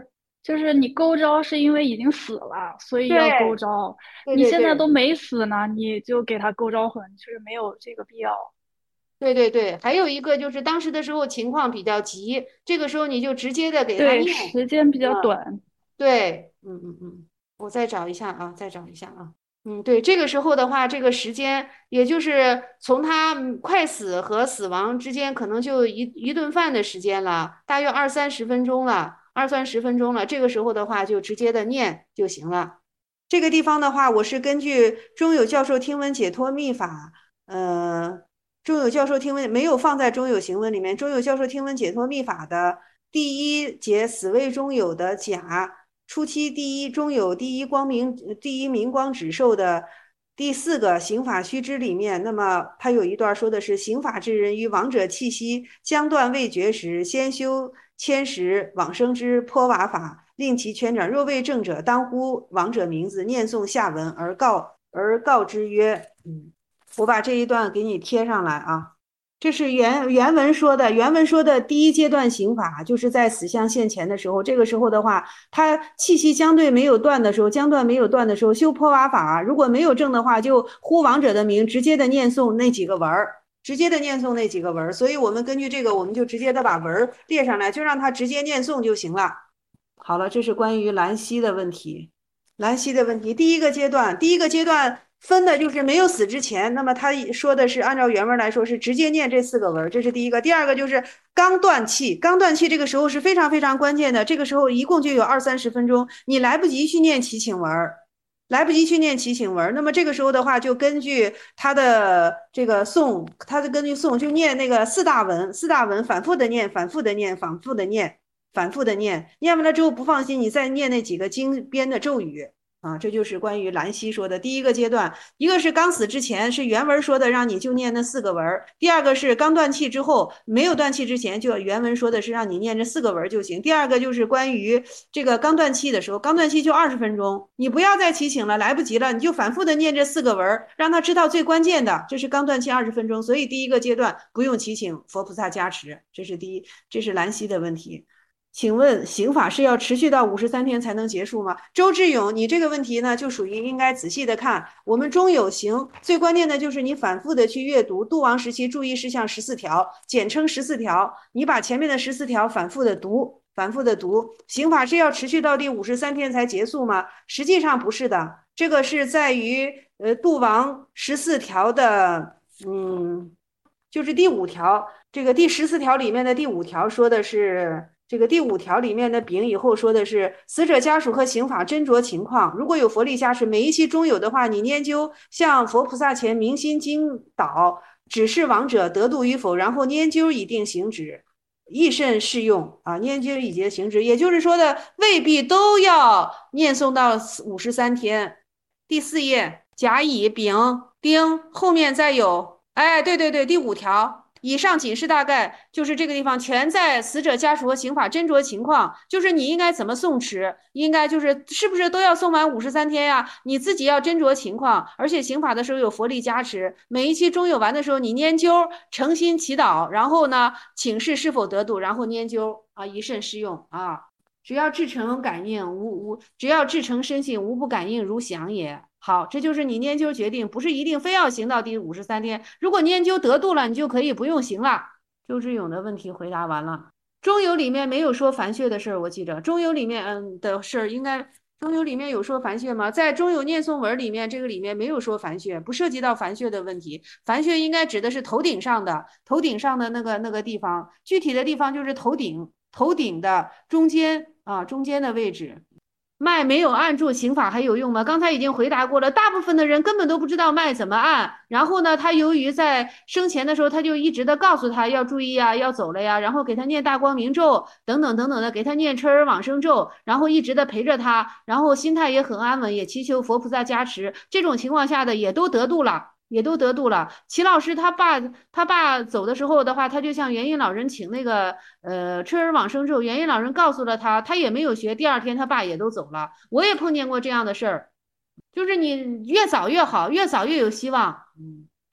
就是你勾招是因为已经死了，所以要勾
对
招。
对
你
对对。
现在都没死呢，你就给他勾招魂，就是没有这个必要。
对对对，还有一个就是当时的时候情况比较急，这个时候你就直接的给他
对，
念。
时间比较
嗯，
短。
对，嗯嗯嗯，我再找一下啊，再找一下啊。嗯，对，这个时候的话，这个时间也就是从他嗯快死和死亡之间，可能就一一顿饭的时间了，大约二三十分钟了，二三十分钟了。这个时候的话，就直接的念就行了。这个地方的话，我是根据中有教授听闻解脱秘法，呃，中有教授听闻没有放在中有行文里面。中有教授听闻解脱秘法的第一节死位中有的甲初期第一中有第一光明第一明光指授的第四个刑法须知里面，那么他有一段说的是刑法之人于亡者气息将断未绝时，先修千时往生之颇瓦法，令其全转。若未正者，当呼亡者名字，念诵下文而告而告之曰：嗯，我把这一段给你贴上来啊。这是原原文说的，原文说的第一阶段刑法，就是在死相现前的时候，这个时候的话，他气息相对没有断的时候，将断没有断的时候，修破瓦法，如果没有证的话，就呼亡者的名，直接的念诵那几个文儿，直接的念诵那几个文儿。所以我们根据这个，我们就直接的把文儿列上来，就让他直接念诵就行了。好了，这是关于兰溪的问题。兰溪的问题，第一个阶段，第一个阶段分的就是没有死之前，那么他说的是按照原文来说是直接念这四个文，这是第一个。第二个就是刚断气，刚断气这个时候是非常非常关键的，这个时候一共就有二三十分钟，你来不及去念祈请文，来不及去念祈请文，那么这个时候的话，就根据他的这个诵，他的根据诵就念那个四大文，四大文反复的念，反复的念，反复的念。反复的念，念完了之后不放心，你再念那几个经编的咒语啊，这就是关于兰溪说的第一个阶段。一个是刚死之前是原文说的，让你就念那四个文；第二个是刚断气之后，没有断气之前，就原文说的是让你念这四个文就行。第二个就是关于这个刚断气的时候，刚断气就二十分钟，你不要再祈请了，来不及了，你就反复的念这四个文，让他知道最关键的，这是刚断气二十分钟。所以第一个阶段不用祈请佛菩萨加持，这是第一，这是兰溪的问题。请问刑法是要持续到五十三天才能结束吗？周志勇，你这个问题呢，就属于应该仔细的看。我们中有刑，最关键的就是你反复的去阅读度亡时期注意事项十四条，简称十四条。你把前面的十四条反复的读，反复的读。刑法是要持续到第五十三天才结束吗？实际上不是的，这个是在于呃度亡十四条的，嗯，就是第五条。这个第十四条里面的第五条说的是。这个第五条里面的丙以后说的是死者家属和刑法斟酌情况，如果有佛力加持，每一期中有的话，你研究向佛菩萨前明心经导，指示亡者得度与否，然后研究以定行止，亦甚适用啊。研究以节行止，也就是说的未必都要念诵到五十三天。第四页甲乙丙丁后面再有，哎，对对对，第五条。以上仅是大概，就是这个地方全在死者家属和刑法斟酌情况，就是你应该怎么送持，应该就是是不是都要送完五十三天呀？你自己要斟酌情况，而且刑法的时候有佛力加持，每一期中有完的时候你研究诚心祈祷，然后呢请示是否得度，然后研究啊一甚适用啊。只要至诚感应，无无只要至诚深信，无不感应如响也。好，这就是你研究决定，不是一定非要行到第五十三天。如果研究得度了，你就可以不用行了。周志勇的问题回答完了。中游里面没有说凡血的事儿，我记着中游里面嗯的事儿应该中游里面有说凡血吗？在中游念诵文里面，这个里面没有说凡血，不涉及到凡血的问题。凡血应该指的是头顶上的头顶上的那个那个地方，具体的地方就是头顶头顶的中间啊中间的位置。脉没有按住，刑法还有用吗？刚才已经回答过了，大部分的人根本都不知道脉怎么按。然后呢，他由于在生前的时候，他就一直的告诉他要注意啊，要走了呀，然后给他念大光明咒等等等等的，给他念车儿往生咒，然后一直的陪着他，然后心态也很安稳，也祈求佛菩萨加持。这种情况下的也都得度了。也都得度了。齐老师他爸他爸走的时候的话，他就向元音老人请那个呃春儿往生咒，元音老人告诉了他，他也没有学。第二天他爸也都走了。我也碰见过这样的事儿，就是你越早越好，越早越有希望。嗯，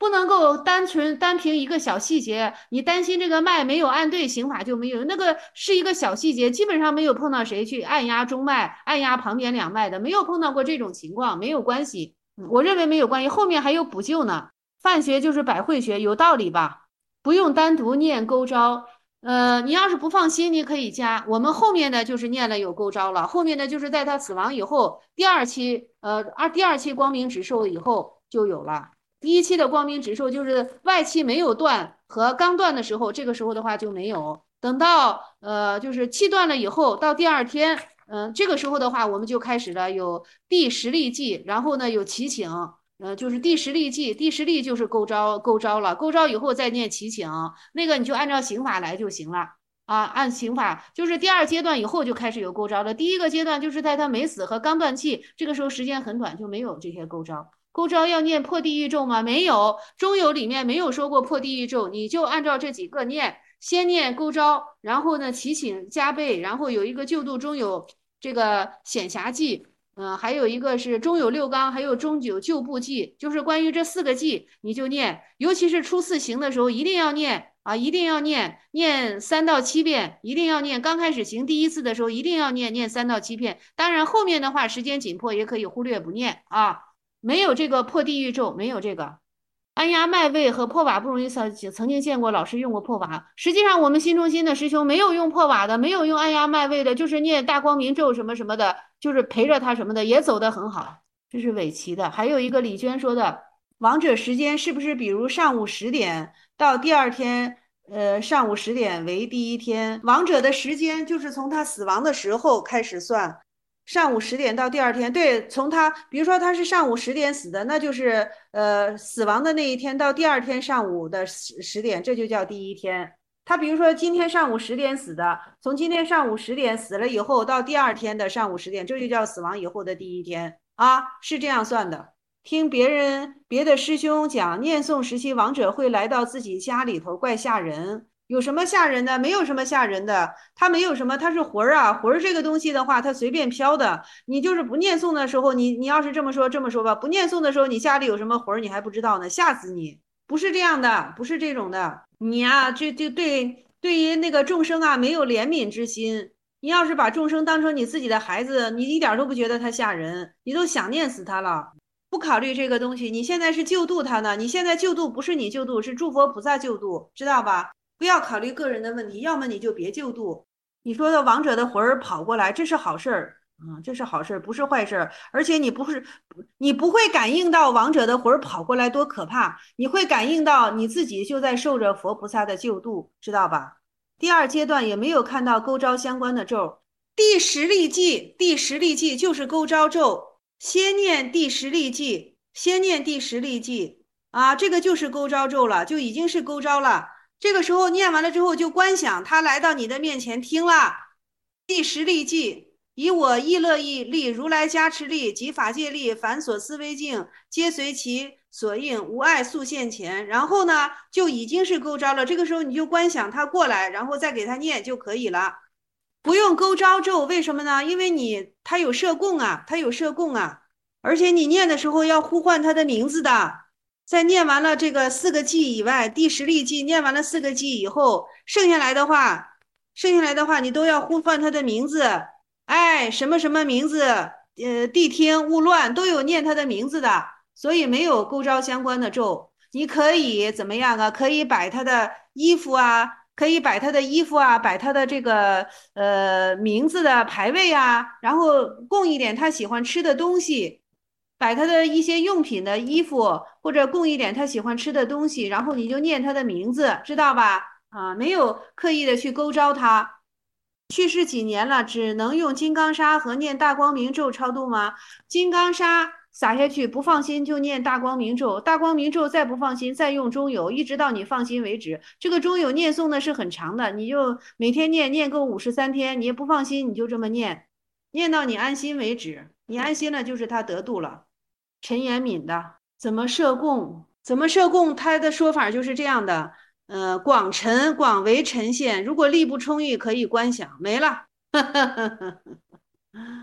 不能够单纯单凭一个小细节，你担心这个脉没有按对，刑法就没有。那个是一个小细节，基本上没有碰到谁去按压中脉、按压旁边两脉的，没有碰到过这种情况，没有关系。我认为没有关系，后面还有补救呢。范学就是百会穴，有道理吧？不用单独念勾招。呃，你要是不放心，你可以加。我们后面的就是念了有勾招了，后面的就是在他死亡以后，第二期，呃，二第二期光明指寿以后就有了。第一期的光明指寿就是外期没有断和刚断的时候，这个时候的话就没有。等到呃就是气断了以后，到第二天，嗯、呃，这个时候的话我们就开始了有第十例剂，然后呢有祈请，呃，就是第十例剂，第十例就是勾招，勾招了，勾招以后再念祈请，那个你就按照刑法来就行了。啊，按刑法就是第二阶段以后就开始有勾招了。第一个阶段就是在他没死和刚断气，这个时候时间很短，就没有这些勾招。勾招要念破地狱咒吗？没有，中有里面没有说过破地狱咒，你就按照这几个念，先念勾招，然后呢祈请加倍，然后有一个救度中有这个显侠记，嗯、呃，还有一个是中有六纲，还有中有救部记，就是关于这四个记，你就念，尤其是初次行的时候一定要念。啊，一定要念念三到七遍，一定要念。刚开始行第一次的时候，一定要念念三到七遍。当然后面的话，时间紧迫也可以忽略不念啊。没有这个破地狱咒，没有这个按压脉位和破瓦不容易曾曾经见过老师用过破瓦。实际上我们新中心的师兄没有用破瓦的，没有用按压脉位的，就是念大光明咒什么什么的，就是陪着他什么的，也走得很好。这是尾期的。还有一个李娟说的，王者时间是不是比如上午十点到第二天？呃，上午十点为第一天，亡者的时间就是从他死亡的时候开始算，上午十点到第二天。对，从他，比如说他是上午十点死的，那就是呃死亡的那一天到第二天上午的十十点，这就叫第一天。他比如说今天上午十点死的，从今天上午十点死了以后到第二天的上午十点，这就叫死亡以后的第一天啊，是这样算的。听别人别的师兄讲，念诵时期亡者会来到自己家里头，怪吓人。有什么吓人的？没有什么吓人的，他没有什么，他是魂儿啊，魂儿这个东西的话，它随便飘的。你就是不念诵的时候，你你要是这么说这么说吧，不念诵的时候，你家里有什么魂儿，你还不知道呢，吓死你！不是这样的，不是这种的。你呀、啊，这就对对于那个众生啊，没有怜悯之心。你要是把众生当成你自己的孩子，你一点都不觉得他吓人，你都想念死他了。不考虑这个东西，你现在是救度他呢。你现在救度不是你救度，是诸佛菩萨救度，知道吧？不要考虑个人的问题，要么你就别救度。你说的亡者的魂儿跑过来，这是好事儿啊、嗯，这是好事儿，不是坏事儿。而且你不是，你不会感应到亡者的魂儿跑过来多可怕，你会感应到你自己就在受着佛菩萨的救度，知道吧？第二阶段也没有看到勾招相关的咒，第十例记，第十例记就是勾招咒。先念第十例记，先念第十例记啊，这个就是勾招咒了，就已经是勾招了。这个时候念完了之后，就观想他来到你的面前听了第十例记，以我意乐意力、如来加持力及法界力，凡所思维境，皆随其所应，无碍速现前。然后呢，就已经是勾招了。这个时候你就观想他过来，然后再给他念就可以了。不用勾招咒，为什么呢？因为你他有摄供啊，他有摄供啊，而且你念的时候要呼唤他的名字的。在念完了这个四个记以外，第十例记念完了四个记以后，剩下来的话，剩下来的话你都要呼唤他的名字。哎，什么什么名字？呃，谛听勿乱都有念他的名字的，所以没有勾招相关的咒。你可以怎么样啊？可以摆他的衣服啊。可以摆他的衣服啊，摆他的这个呃名字的牌位啊，然后供一点他喜欢吃的东西，摆他的一些用品的衣服，或者供一点他喜欢吃的东西，然后你就念他的名字，知道吧？啊，没有刻意的去勾招他。去世几年了，只能用金刚砂和念大光明咒超度吗？金刚砂撒下去不放心就念大光明咒，大光明咒再不放心再用中有，一直到你放心为止。这个中有念诵的是很长的，你就每天念念够五十三天，你也不放心你就这么念，念到你安心为止。你安心了就是他得度了。陈延敏的怎么设供？怎么设供？他的说法就是这样的。呃，广陈广为陈县，如果力不充裕，可以观想，没了。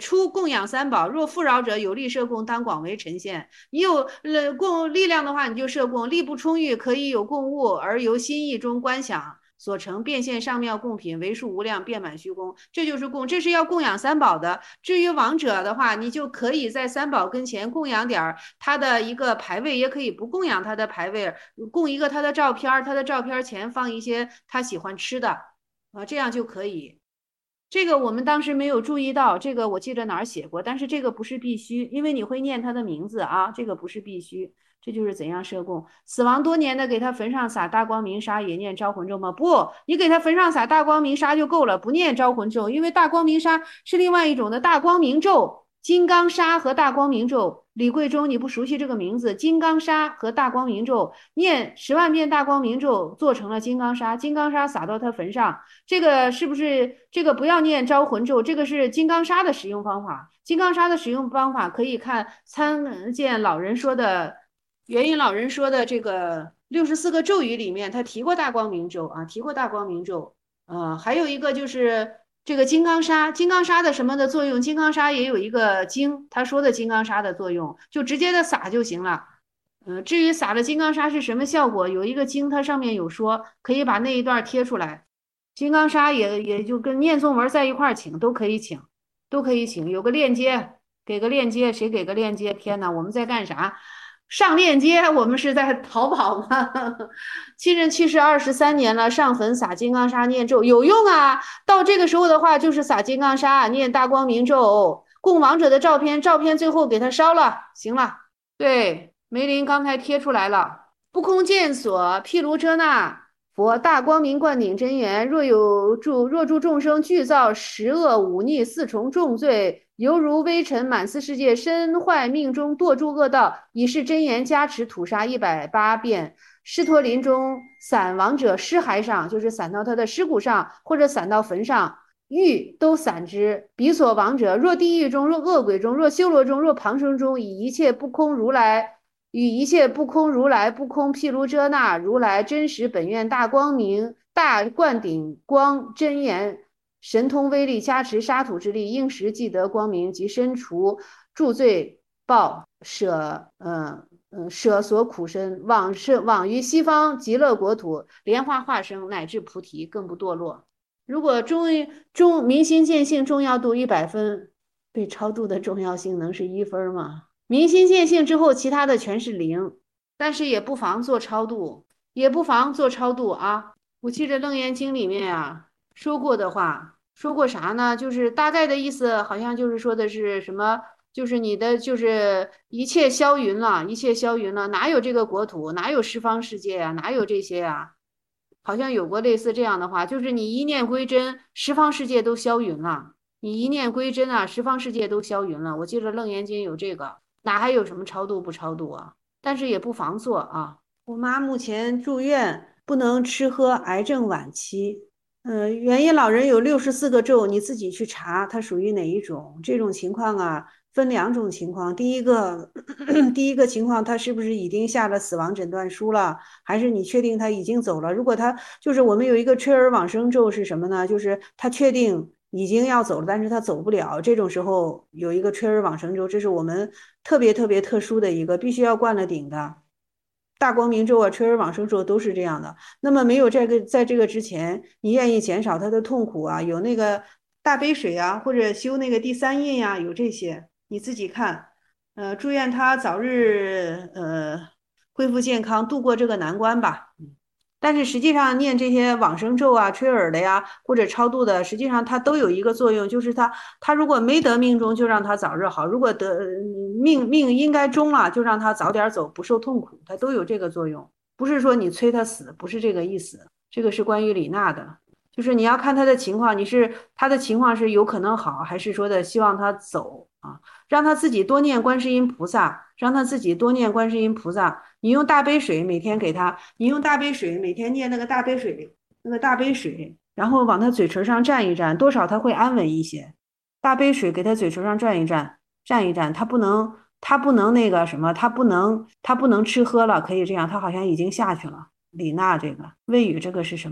初供养三宝，若富饶者有力摄供，当广为呈现。你有呃供力量的话，你就摄供；力不充裕，可以有供物，而由心意中观想所成，变现上妙供品，为数无量，遍满虚空。这就是供，这是要供养三宝的。至于亡者的话，你就可以在三宝跟前供养点他的一个牌位，也可以不供养他的牌位，供一个他的照片，他的照片前放一些他喜欢吃的啊，这样就可以。这个我们当时没有注意到，这个我记得哪儿写过，但是这个不是必须，因为你会念他的名字啊，这个不是必须。这就是怎样设供。死亡多年的给他坟上撒大光明沙，也念招魂咒吗？不，你给他坟上撒大光明沙就够了，不念招魂咒，因为大光明沙是另外一种的大光明咒。金刚砂和大光明咒，李贵忠你不熟悉这个名字？金刚砂和大光明咒，念十万遍大光明咒做成了金刚砂，金刚砂撒到他坟上，这个是不是这个不要念招魂咒？这个是金刚砂的使用方法。金刚砂的使用方法可以看参见老人说的元音老人说的这个六十四个咒语里面，他提过大光明咒啊，提过大光明咒。呃，还有一个就是这个金刚砂，金刚砂的什么的作用？金刚砂也有一个经，他说的金刚砂的作用，就直接的撒就行了。呃，至于撒了金刚砂是什么效果，有一个经它上面有说，可以把那一段贴出来。金刚砂也也就跟念诵文在一块请，都可以请，都可以请。有个链接，给个链接，谁给个链接？天哪，我们在干啥？上链接，我们是在淘宝吗？亲人去世二十三年了，上坟撒金刚砂念咒有用啊！到这个时候的话，就是撒金刚砂，念大光明咒，供亡者的照片，照片最后给他烧了，行了。对，梅林刚才贴出来了，不空见所，毗卢遮那佛大光明灌顶真言，若有助若助众生具造十恶五逆四重重罪。犹如微尘满四世界，身坏命中堕诸恶道，以是真言加持土杀一百八遍。狮驼林中散亡者尸骸上，就是散到他的尸骨上，或者散到坟上，欲都散之。彼所亡者，若地狱中，若恶鬼中，若修罗中，若旁生中，以一切不空如来，与一切不空如来不空毗卢遮那如来真实本愿大光明大灌顶光真言。神通威力加持沙土之力，应时即得光明，及身除助罪报舍，呃呃舍所苦身，往生往于西方极乐国土，莲花化生，乃至菩提，更不堕落。如果中中明心见性重要度一百分，被超度的重要性能是一分吗？明心见性之后，其他的全是零，但是也不妨做超度，也不妨做超度啊。我记得《楞严经》里面啊说过的话，说过啥呢？就是大概的意思，好像就是说的是什么？就是你的就是一切消云了，一切消云了，哪有这个国土？哪有十方世界啊？哪有这些啊？好像有过类似这样的话，就是你一念归真，十方世界都消云了。你一念归真啊，十方世界都消云了。我记得《楞严经》有这个，哪还有什么超度不超度啊？但是也不妨做啊。我妈目前住院，不能吃喝，癌症晚期。呃，元音老人有六十四个咒，你自己去查，它属于哪一种？这种情况啊，分两种情况。第一个，第一个情况，他是不是已经下了死亡诊断书了？还是你确定他已经走了？如果他就是我们有一个吹儿往生咒是什么呢？就是他确定已经要走了，但是他走不了，这种时候有一个吹儿往生咒，这是我们特别特别特殊的一个，必须要灌了顶的。大光明咒啊，吹儿往生咒都是这样的。那么没有这个，在这个之前，你愿意减少他的痛苦啊？有那个大杯水啊，或者修那个第三印呀、啊，有这些，你自己看。呃，祝愿他早日呃恢复健康，度过这个难关吧。但是实际上念这些往生咒啊、吹耳的呀，或者超度的，实际上它都有一个作用，就是它它如果没得命中，就让它早日好；如果得命命应该终了，就让它早点走，不受痛苦，它都有这个作用。不是说你催他死，不是这个意思。这个是关于李娜的，就是你要看他的情况，你是他的情况是有可能好，还是说的希望他走啊？让他自己多念观世音菩萨，让他自己多念观世音菩萨。你用大杯水每天给他，你用大杯水每天念那个大杯水，那个大杯水，然后往他嘴唇上蘸一蘸，多少他会安稳一些。大杯水给他嘴唇上蘸一蘸，蘸一蘸，他不能，他不能那个什么，他不能，他不能吃喝了，可以这样，他好像已经下去了。李娜这个魏宇这个是什么？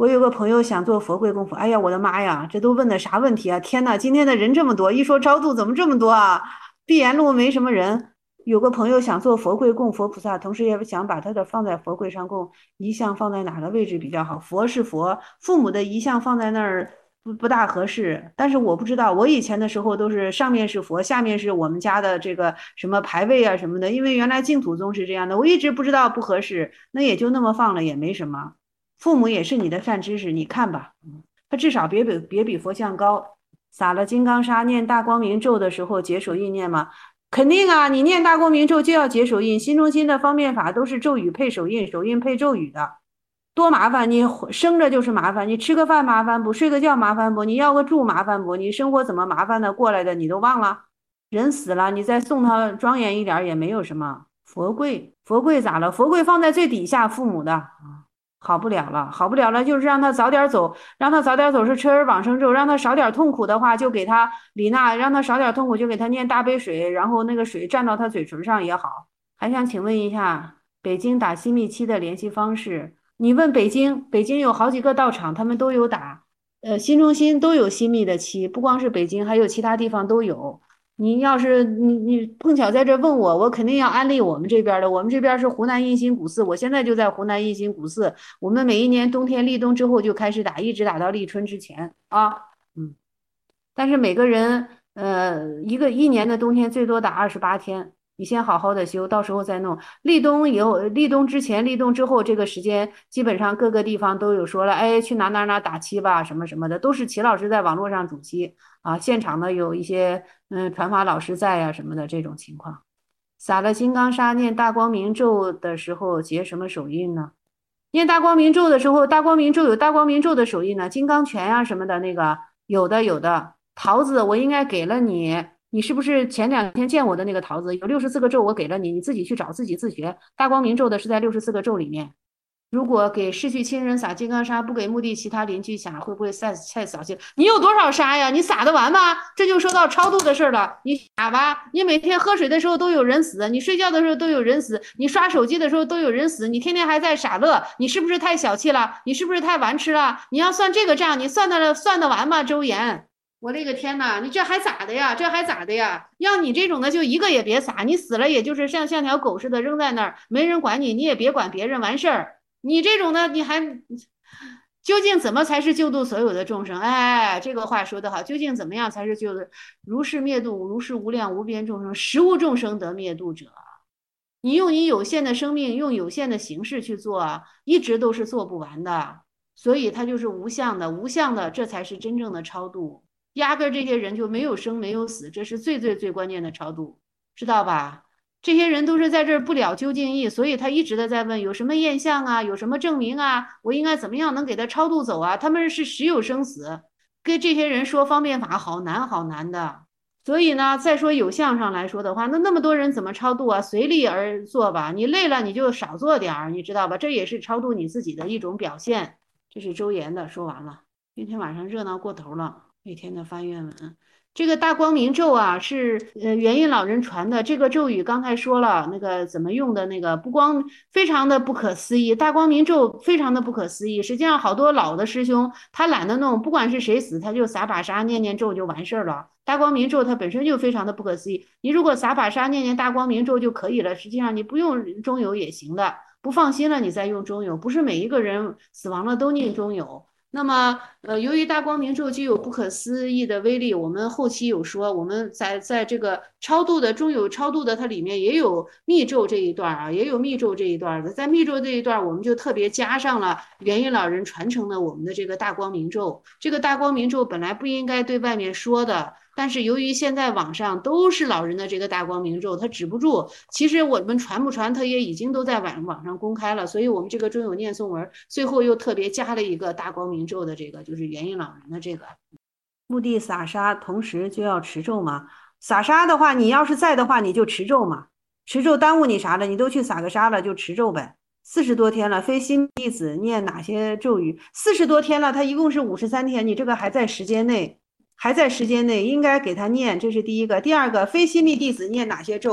我有个朋友想做佛会供佛，哎呀，我的妈呀，这都问的啥问题啊？天呐，今天的人这么多，一说超度怎么这么多啊？碧岩路没什么人。有个朋友想做佛会供佛菩萨，同时也想把他的放在佛会上供，遗像放在哪个位置比较好？佛是佛，父母的遗像放在那儿不不大合适。但是我不知道，我以前的时候都是上面是佛，下面是我们家的这个什么牌位啊什么的，因为原来净土宗是这样的，我一直不知道不合适，那也就那么放了，也没什么。父母也是你的善知识，你看吧，他至少别比别比佛像高。撒了金刚砂，念大光明咒的时候解手印念吗？肯定啊，你念大光明咒就要解手印，心中心的方便法都是咒语配手印，手印配咒语的，多麻烦！你生着就是麻烦，你吃个饭麻烦不？睡个觉麻烦不？你要个住麻烦不？你生活怎么麻烦的过来的？你都忘了？人死了，你再送他庄严一点也没有什么。佛柜，佛柜咋了？佛柜放在最底下，父母的。好不了了，好不了了，就是让他早点走，让他早点走是车儿往生咒，让他少点痛苦的话，就给他李娜，让他少点痛苦，就给他念大杯水，然后那个水蘸到他嘴唇上也好。还想请问一下，北京打新密期的联系方式？你问北京，北京有好几个道场，他们都有打，呃，新中心都有新密的期，不光是北京，还有其他地方都有。你要是你你碰巧在这问我，我肯定要安利我们这边的。我们这边是湖南印心古寺，我现在就在湖南印心古寺。我们每一年冬天立冬之后就开始打，一直打到立春之前啊。嗯，但是每个人呃一个一年的冬天最多打二十八天。你先好好的修，到时候再弄。立冬以后，立冬之前、立冬之后这个时间，基本上各个地方都有说了，哎，去哪哪哪打七吧，什么什么的，都是齐老师在网络上主期啊，现场呢有一些嗯传法老师在呀、啊、什么的这种情况。撒了金刚砂念大光明咒的时候结什么手印呢？念大光明咒的时候，大光明咒有大光明咒的手印呢，金刚拳呀、啊、什么的那个有的有的。桃子我应该给了你，你是不是前两天见我的那个桃子？有六十四个咒我给了你，你自己去找自己自学。大光明咒的是在六十四个咒里面。如果给逝去亲人撒金刚砂，不给墓地其他邻居撒，会不会再再扫兴？你有多少沙呀？你撒得完吗？这就说到超度的事了。你撒吧，你每天喝水的时候都有人死，你睡觉的时候都有人死，你刷手机的时候都有人死，你天天还在傻乐，你是不是太小气了？你是不是太顽痴了？你要算这个账，你算得算得完吗？周岩，我勒个天呐，你这还咋的呀？这还咋的呀？要你这种的就一个也别撒，你死了也就是像像条狗似的扔在那儿，没人管你，你也别管别人，完事儿。你这种的，你还究竟怎么才是救度所有的众生？哎，这个话说得好，究竟怎么样才是救度？如是灭度，如是无量无边众生，实无众生得灭度者。你用你有限的生命，用有限的形式去做，一直都是做不完的。所以它就是无相的，无相的，这才是真正的超度。压根这些人就没有生没有死，这是最最最关键的超度，知道吧？这些人都是在这儿不了究竟义，所以他一直的在问有什么验相啊，有什么证明啊，我应该怎么样能给他超度走啊？他们是实有生死，跟这些人说方便法好难好难的。所以呢，再说有相上来说的话，那那么多人怎么超度啊？随力而做吧，你累了你就少做点儿，你知道吧？这也是超度你自己的一种表现。这是周延的，说完了。今天晚上热闹过头了，每天的发愿文。这个大光明咒啊，是呃元印老人传的。这个咒语刚才说了，那个怎么用的那个，不光非常的不可思议，大光明咒非常的不可思议。实际上，好多老的师兄他懒得弄，不管是谁死，他就撒把沙念念咒就完事儿了。大光明咒它本身就非常的不可思议，你如果撒把沙念念大光明咒就可以了，实际上你不用中有也行的。不放心了，你再用中有，不是每一个人死亡了都念中有。那么，呃，由于大光明咒具有不可思议的威力，我们后期有说，我们在在这个超度的中有超度的，它里面也有密咒这一段啊，也有密咒这一段的，在密咒这一段，我们就特别加上了元印老人传承的我们的这个大光明咒。这个大光明咒本来不应该对外面说的。但是由于现在网上都是老人的这个大光明咒，他止不住。其实我们传不传，他也已经都在网网上公开了。所以我们这个中有念诵文最后又特别加了一个大光明咒的这个，就是元印老人的这个。墓地撒沙同时就要持咒吗？撒沙的话，你要是在的话，你就持咒嘛。持咒耽误你啥了？你都去撒个沙了，就持咒呗。四十多天了，非新弟子念哪些咒语？四十多天了，他一共是五十三天，你这个还在时间内。还在时间内应该给他念，这是第一个。第二个，非新密弟子念哪些咒？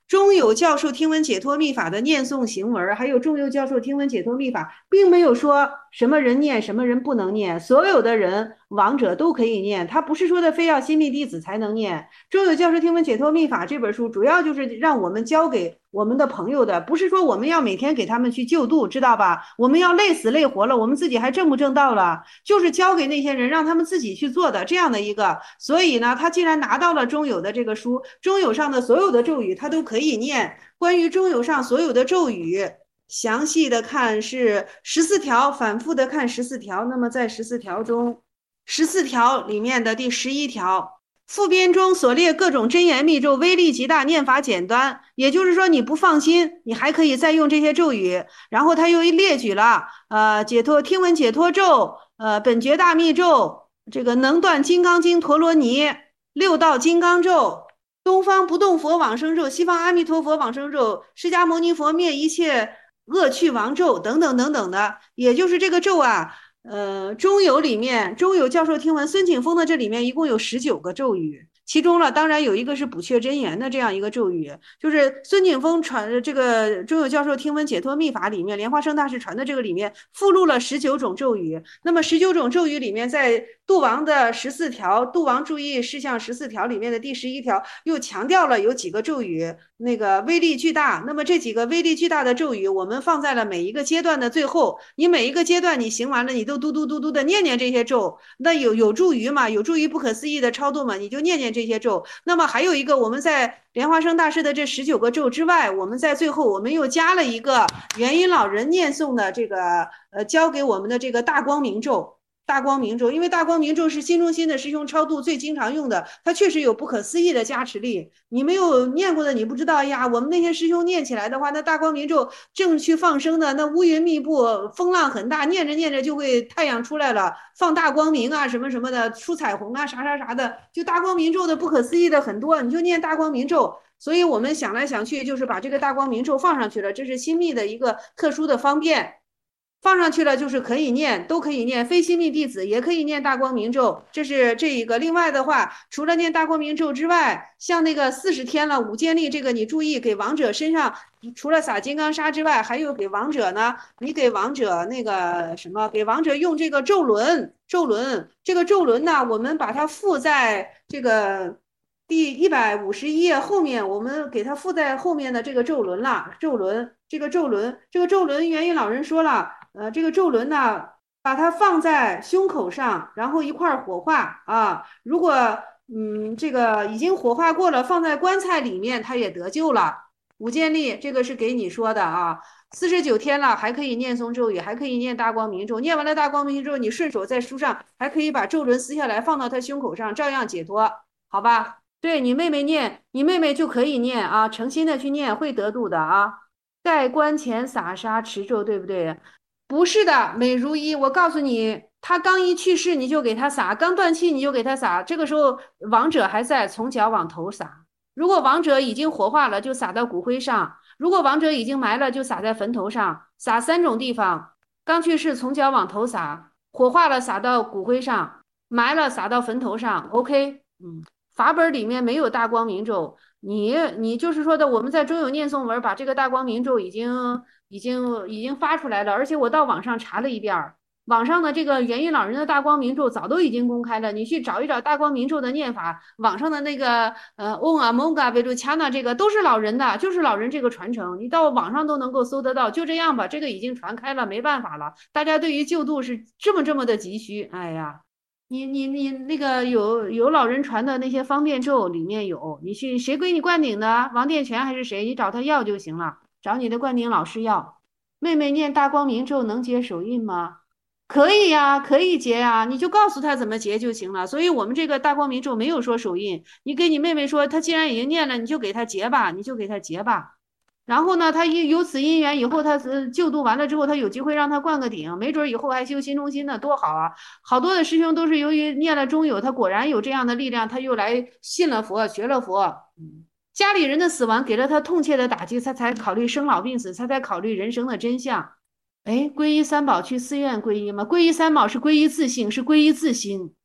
中有教授听闻解脱密法的念诵行文，还有中有教授听闻解脱密法，并没有说什么人念，什么人不能念，所有的人亡者都可以念，他不是说的非要新密弟子才能念。中有教授听闻解脱密法这本书，主要就是让我们教给我们的朋友的，不是说我们要每天给他们去救度，知道吧？我们要累死累活了，我们自己还证不证道了？就是教给那些人，让他们自己去做的这样的一个。所以呢，他既然拿到了中有的这个书，中有上的所有的咒语，他都可以念。关于中有上所有的咒语，详细的看是十四条，反复的看十四条。那么在十四条中，十四条里面的第十一条。附编中所列各种真言密咒威力极大，念法简单，也就是说你不放心，你还可以再用这些咒语。然后他又列举了呃解脱听闻解脱咒，呃本觉大密咒，这个能断金刚经陀罗尼，六道金刚咒，东方不动佛往生咒，西方阿弥陀佛往生咒，释迦牟尼佛灭一切恶趣王咒等等等等的，也就是这个咒啊。呃，中有里面，中有教授听闻孙景峰的这里面一共有十九个咒语，其中了当然有一个是补阙真言的这样一个咒语，就是孙景峰传这个中有教授听闻解脱密法里面，莲花生大师传的这个里面附录了十九种咒语。那么十九种咒语里面，在度王的十四条，度王注意事项十四条里面的第十一条又强调了有几个咒语那个威力巨大。那么这几个威力巨大的咒语，我们放在了每一个阶段的最后。你每一个阶段你行完了，你都嘟嘟嘟嘟的念念这些咒，那有有助于嘛？有助于不可思议的超度嘛？你就念念这些咒。那么还有一个，我们在莲花生大师的这十九个咒之外，我们在最后我们又加了一个元音老人念诵的这个呃教给我们的这个大光明咒。大光明咒，因为大光明咒是心中心的师兄超度最经常用的，它确实有不可思议的加持力。你没有念过的，你不知道呀。我们那些师兄念起来的话，那大光明咒正去放生的，那乌云密布，风浪很大，念着念着就会太阳出来了，放大光明啊，什么什么的，出彩虹啊，啥啥啥的，就大光明咒的不可思议的很多，你就念大光明咒。所以我们想来想去，就是把这个大光明咒放上去了，这是新密的一个特殊的方便。放上去了就是可以念，都可以念，非心密弟子也可以念大光明咒，这是这一个。另外的话，除了念大光明咒之外，像那个四十天了五建立这个，你注意给亡者身上除了撒金刚砂之外，还有给亡者呢，你给亡者那个什么，给亡者用这个咒轮，咒轮这个咒轮呢，我们把它附在这个第一百五十一页后面，我们给它附在后面的这个咒轮了，咒轮这个咒轮，这个咒轮，元音老人说了。呃，这个咒轮呢，把它放在胸口上，然后一块火化啊。如果嗯这个已经火化过了，放在棺材里面，它也得救了。五建立，这个是给你说的啊。四十九天了，还可以念诵咒语，还可以念大光明咒。念完了大光明咒，你顺手在书上还可以把咒轮撕下来，放到他胸口上，照样解脱，好吧？对你妹妹念，你妹妹就可以念啊，诚心的去念，会得度的啊。盖棺前撒沙持咒，对不对？不是的，美如一，我告诉你，他刚一去世你就给他撒，刚断气你就给他撒，这个时候亡者还在，从脚往头撒。如果亡者已经火化了，就撒到骨灰上；如果亡者已经埋了，就撒在坟头上。撒三种地方：刚去世从脚往头撒，火化了撒到骨灰上，埋了撒到坟头上。OK，嗯，法本里面没有大光明咒，你你就是说的，我们在中有念诵文把这个大光明咒已经。已经已经发出来了，而且我到网上查了一遍，网上的这个元音老人的大光明咒早都已经公开了，你去找一找大光明咒的念法，网上的那个呃嗡啊蒙嘎贝鲁恰纳这个都是老人的，就是老人这个传承，你到网上都能够搜得到。就这样吧，这个已经传开了，没办法了，大家对于救度是这么这么的急需。哎呀，你你你那个有有老人传的那些方便咒里面有，你去谁归你灌顶的？王殿全还是谁？你找他要就行了。找你的灌顶老师要。妹妹念大光明咒能结手印吗？可以呀，可以结呀，你就告诉她怎么结就行了。所以我们这个大光明咒没有说手印，你给你妹妹说，她既然已经念了，你就给她结吧，你就给她结吧。然后呢，她有此因缘，以后她救度完了之后，她有机会让她灌个顶，没准以后还修心中心呢，多好啊！好多的师兄都是由于念了中有，他果然有这样的力量，他又来信了佛，学了佛。嗯。家里人的死亡给了他痛切的打击，他才考虑生老病死，他才考虑人生的真相。哎，皈依三宝去寺院皈依吗？皈依三宝是皈依自性，是皈依自心。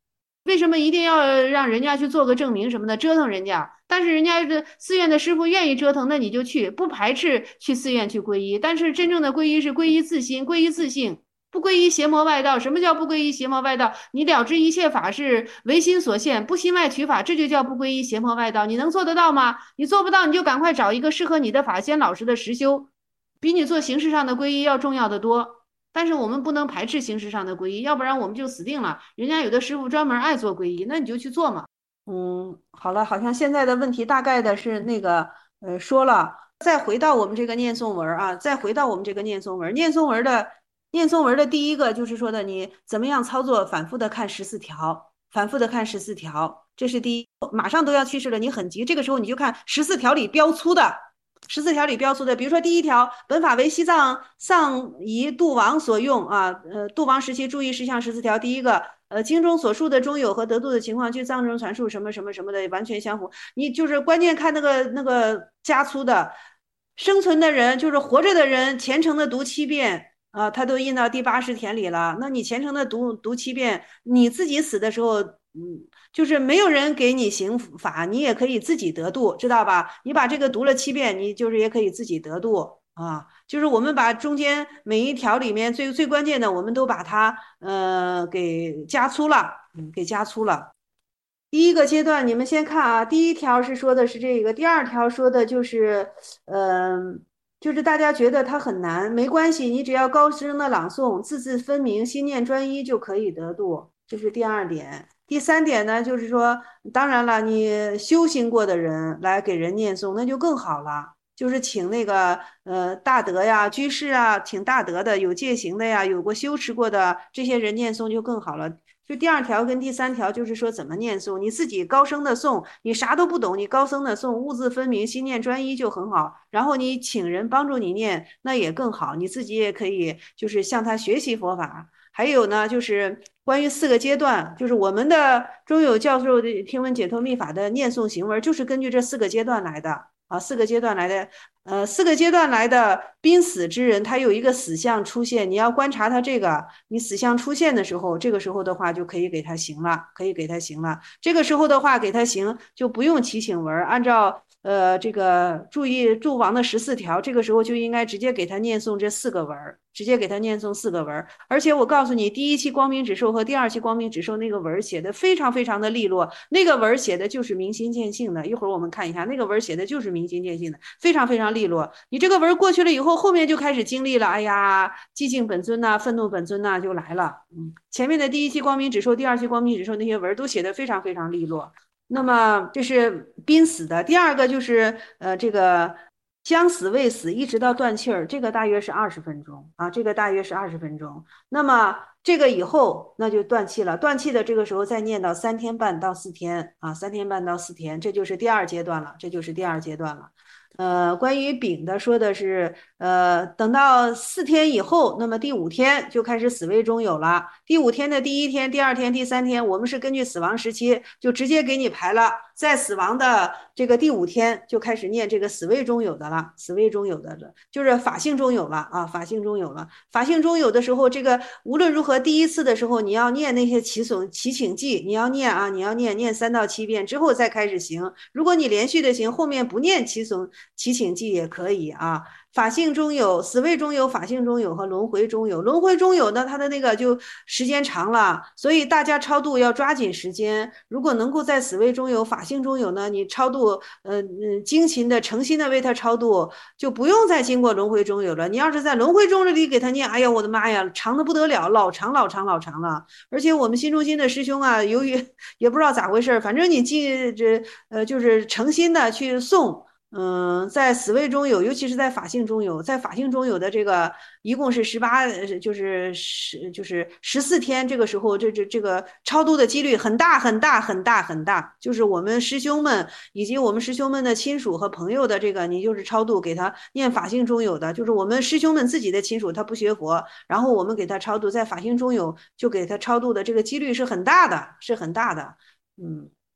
为什么一定要让人家去做个证明什么的，折腾人家？但是人家的寺院的师傅愿意折腾，那你就去，不排斥去寺院去皈依。但是真正的皈依是皈依自心，皈依自性，不皈依邪魔外道。什么叫不皈依邪魔外道？你了知一切法是唯心所现，不心外取法，这就叫不皈依邪魔外道。你能做得到吗？你做不到，你就赶快找一个适合你的法，先老实的实修，比你做形式上的皈依要重要的多。但是我们不能排斥形式上的皈依，要不然我们就死定了。人家有的师傅专门爱做皈依，那你就去做嘛。嗯，好了，好像现在的问题大概的是那个呃说了，再回到我们这个念诵文啊，再回到我们这个念诵文，念诵文的念诵文的第一个就是说的你怎么样操作，反复的看十四条，反复的看十四条，这是第一，马上都要去世了，你很急，这个时候你就看十四条里标粗的。十四条里标出的，比如说第一条，本法为西藏丧仪度王所用啊，呃，度王时期注意事项十四条，第一个，呃，经中所述的中有和得度的情况，据藏中传述什么什么什么的完全相符。你就是关键看那个那个加粗的，生存的人就是活着的人，虔诚的读七遍。啊，他都印到第八十田里了。那你虔诚的读读七遍，你自己死的时候，嗯，就是没有人给你刑法，你也可以自己得度，知道吧？你把这个读了七遍，你就是也可以自己得度啊。就是我们把中间每一条里面最最关键的，我们都把它呃给加粗了，嗯，给加粗了。第一个阶段，你们先看啊，第一条是说的是这个，第二条说的就是，嗯、呃，就是大家觉得它很难，没关系，你只要高声的朗诵，字字分明，心念专一就可以得度，这是第二点。第三点呢，就是说，当然了，你修行过的人来给人念诵，那就更好了。就是请那个呃大德呀、居士啊，请大德的、有戒行的呀、有过修持过的这些人念诵就更好了。就第二条跟第三条，就是说怎么念诵，你自己高声的诵，你啥都不懂，你高声的诵，物字分明，心念专一就很好。然后你请人帮助你念，那也更好。你自己也可以就是向他学习佛法。还有呢，就是关于四个阶段，就是我们的中有教授的听闻解脱密法的念诵行文，就是根据这四个阶段来的啊，四个阶段来的。呃，四个阶段来的濒死之人，他有一个死相出现，你要观察他这个，你死相出现的时候，这个时候的话就可以给他行了，可以给他行了。这个时候的话给他行就不用祈请文，按照呃这个注意注王的十四条，这个时候就应该直接给他念诵这四个文，直接给他念诵四个文。而且我告诉你，第一期光明指授和第二期光明指授那个文写的非常非常的利落，那个文写的就是明心见性的。一会儿我们看一下，那个文写的就是明心见性的，非常非常利落。你这个文过去了以后，后面就开始经历了，哎呀，寂静本尊呐、啊，愤怒本尊呐、啊，就来了。嗯，前面的第一期光明指授，第二期光明指授那些文都写的非常非常利落。那么这是濒死的，第二个就是呃这个将死未死，一直到断气儿，这个大约是二十分钟啊，这个大约是二十分钟。那么这个以后那就断气了，断气的这个时候再念到三天半到四天啊，三天半到四天，这就是第二阶段了，这就是第二阶段了。呃，关于丙的说的是，呃，等到四天以后，那么第五天就开始死危中有了。第五天的第一天、第二天、第三天，我们是根据死亡时期就直接给你排了，在死亡的这个第五天就开始念这个死危中有的了，死危中有的了，就是法性中有了啊，法性中有了，法性中有的时候，这个无论如何，第一次的时候你要念那些祈请祈请记，你要念啊，你要念念三到七遍之后再开始行。如果你连续的行，后面不念祈请。祈请记也可以啊。法性中有，死位中有，法性中有和轮回中有。轮回中有呢，它的那个就时间长了，所以大家超度要抓紧时间。如果能够在死位中有、法性中有呢，你超度，呃嗯，精勤的、诚心的为他超度，就不用再经过轮回中有了。你要是在轮回中里给他念，哎呀，我的妈呀，长的不得了，老长老长老长了。而且我们新中心的师兄啊，由于也不知道咋回事，反正你记这呃就是诚心的去诵。嗯，在死位中有，尤其是在法性中有，在法性中有的这个一共是十八，就是十就是十四天，这个时候这这这个超度的几率很大很大很大很大，就是我们师兄们以及我们师兄们的亲属和朋友的这个，你就是超度给他念法性中有的，就是我们师兄们自己的亲属他不学佛，然后我们给他超度，在法性中有就给他超度的这个几率是很大的，是很大的，嗯。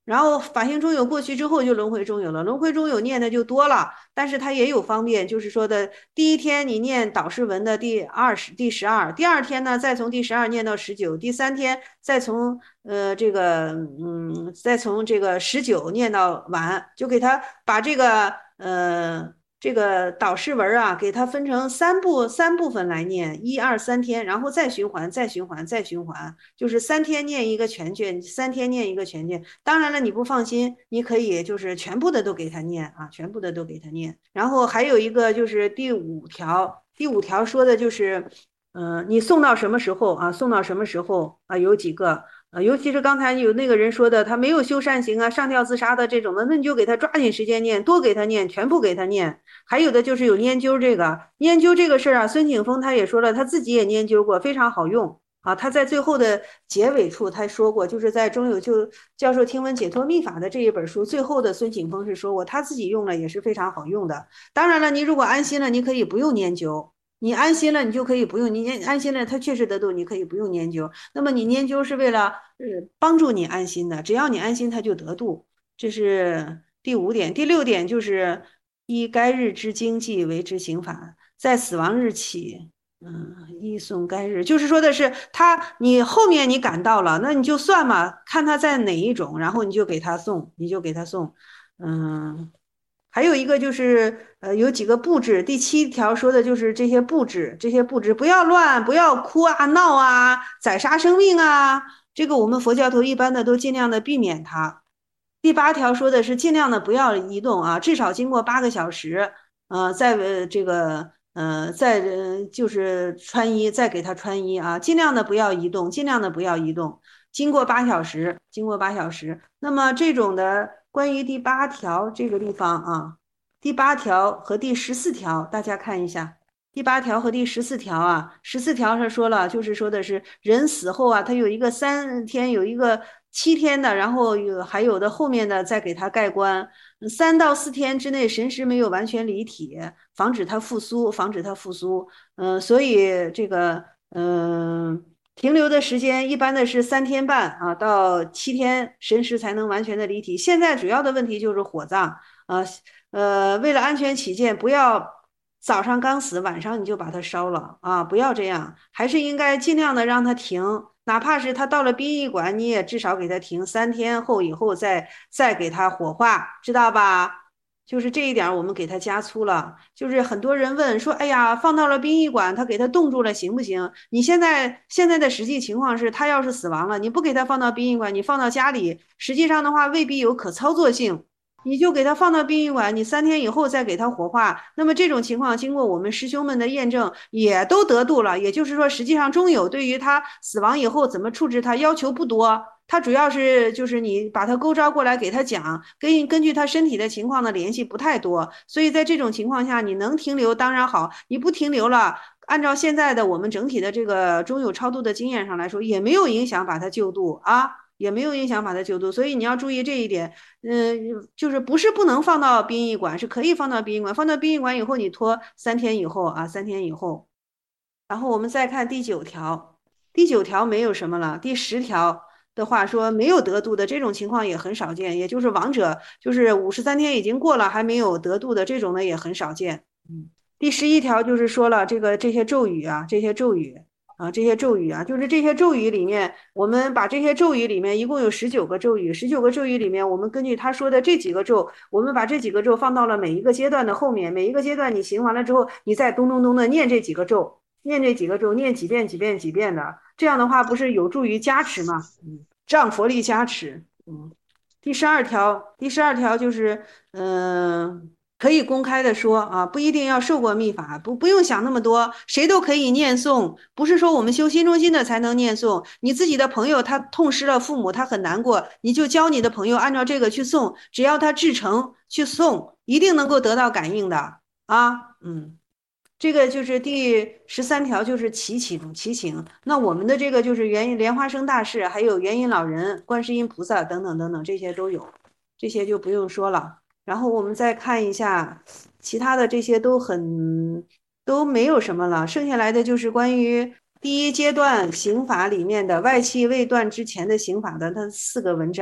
然后法性中有过去之后就轮回中有了，轮回中有念的就多了，但是它也有方便，就是说的第一天你念导师文的第二十、第十二，第二天呢再从第十二念到十九，第三天再从呃这个嗯再从这个十九念到完，就给他把这个呃。这个导师文啊，给它分成三部三部分来念，一二三天，然后再循环，再循环，再循环，就是三天念一个全卷，三天念一个全卷。当然了，你不放心，你可以就是全部的都给他念啊，全部的都给他念。然后还有一个就是第五条，第五条说的就是，嗯、呃，你送到什么时候啊？送到什么时候啊？有几个？呃，尤其是刚才有那个人说的，他没有修善行啊，上吊自杀的这种的，那你就给他抓紧时间念，多给他念，全部给他念。还有的就是有研究这个研究这个事儿啊，孙景峰他也说了，他自己也研究过，非常好用啊。他在最后的结尾处他说过，就是在中有就教授听闻解脱秘法的这一本书最后的孙景峰是说过，他自己用了也是非常好用的。当然了，你如果安心了，你可以不用研究。你安心了，你就可以不用你安心了，他确实得度，你可以不用研究。那么你研究是为了呃帮助你安心的，只要你安心，他就得度。这是第五点。第六点就是依该日之经济为之刑法，在死亡日起，嗯，依送该日，就是说的是他，你后面你赶到了，那你就算嘛，看他在哪一种，然后你就给他送，你就给他送，嗯。还有一个就是，呃，有几个布置。第七条说的就是这些布置，这些布置不要乱，不要哭啊、闹啊、宰杀生命啊。这个我们佛教徒一般的都尽量的避免它。第八条说的是尽量的不要移动啊，至少经过八个小时，呃，再呃这个呃再呃就是穿衣，再给他穿衣啊，尽量的不要移动，尽量的不要移动。经过八小时，经过八小时，那么这种的关于第八条这个地方啊，第八条和第十四条，大家看一下。第八条和第十四条啊，十四条上说了，就是说的是人死后啊，他有一个三天，有一个七天的，然后有还有的后面的再给他盖棺，三到四天之内神识没有完全离体，防止他复苏，防止他复苏。嗯、呃，所以这个嗯。呃停留的时间一般的是三天半啊到七天，神识才能完全的离体。现在主要的问题就是火葬，呃呃，为了安全起见，不要早上刚死，晚上你就把它烧了啊！不要这样，还是应该尽量的让它停，哪怕是他到了殡仪馆，你也至少给他停三天后以后再再给他火化，知道吧？就是这一点我们给他加粗了。就是很多人问说，哎呀，放到了殡仪馆，他给他冻住了，行不行？你现在现在的实际情况是，他要是死亡了，你不给他放到殡仪馆，你放到家里，实际上的话未必有可操作性。你就给他放到殡仪馆，你三天以后再给他火化。那么这种情况，经过我们师兄们的验证，也都得度了。也就是说，实际上中有对于他死亡以后怎么处置他要求不多，他主要是就是你把他勾招过来给他讲，根根据他身体的情况的联系不太多。所以在这种情况下，你能停留当然好，你不停留了。按照现在的我们整体的这个中有超度的经验上来说，也没有影响把他救度啊，也没有影响把他救度，所以你要注意这一点。嗯，就是不是不能放到殡仪馆，是可以放到殡仪馆。放到殡仪馆以后，你拖三天以后啊，三天以后。然后我们再看第九条，第九条没有什么了。第十条的话说，没有得度的这种情况也很少见，也就是亡者就是五十三天已经过了还没有得度的这种呢也很少见。嗯，第十一条就是说了这个这些咒语啊，这些咒语。啊，这些咒语啊，就是这些咒语里面，我们把这些咒语里面一共有十九个咒语，十九个咒语里面，我们根据他说的这几个咒，我们把这几个咒放到了每一个阶段的后面，每一个阶段你行完了之后，你再咚咚咚的念这几个咒，念这几个咒，念几遍几遍几遍的，这样的话不是有助于加持吗？嗯，让佛力加持。嗯，第十二条，第十二条就是，嗯、呃可以公开的说啊，不一定要受过密法，不不用想那么多，谁都可以念诵，不是说我们修心中心的才能念诵。你自己的朋友他痛失了父母，他很难过，你就教你的朋友按照这个去诵，只要他至诚去诵，一定能够得到感应的啊。嗯，这个就是第十三条，就是祈请，祈请。那我们的这个就是元莲花生大士，还有元音老人、观世音菩萨等等等等，这些都有，这些就不用说了。然后我们再看一下其他的，这些都很都没有什么了，剩下来的就是关于第一阶段刑法里面的外气未断之前的刑法的它四个文章。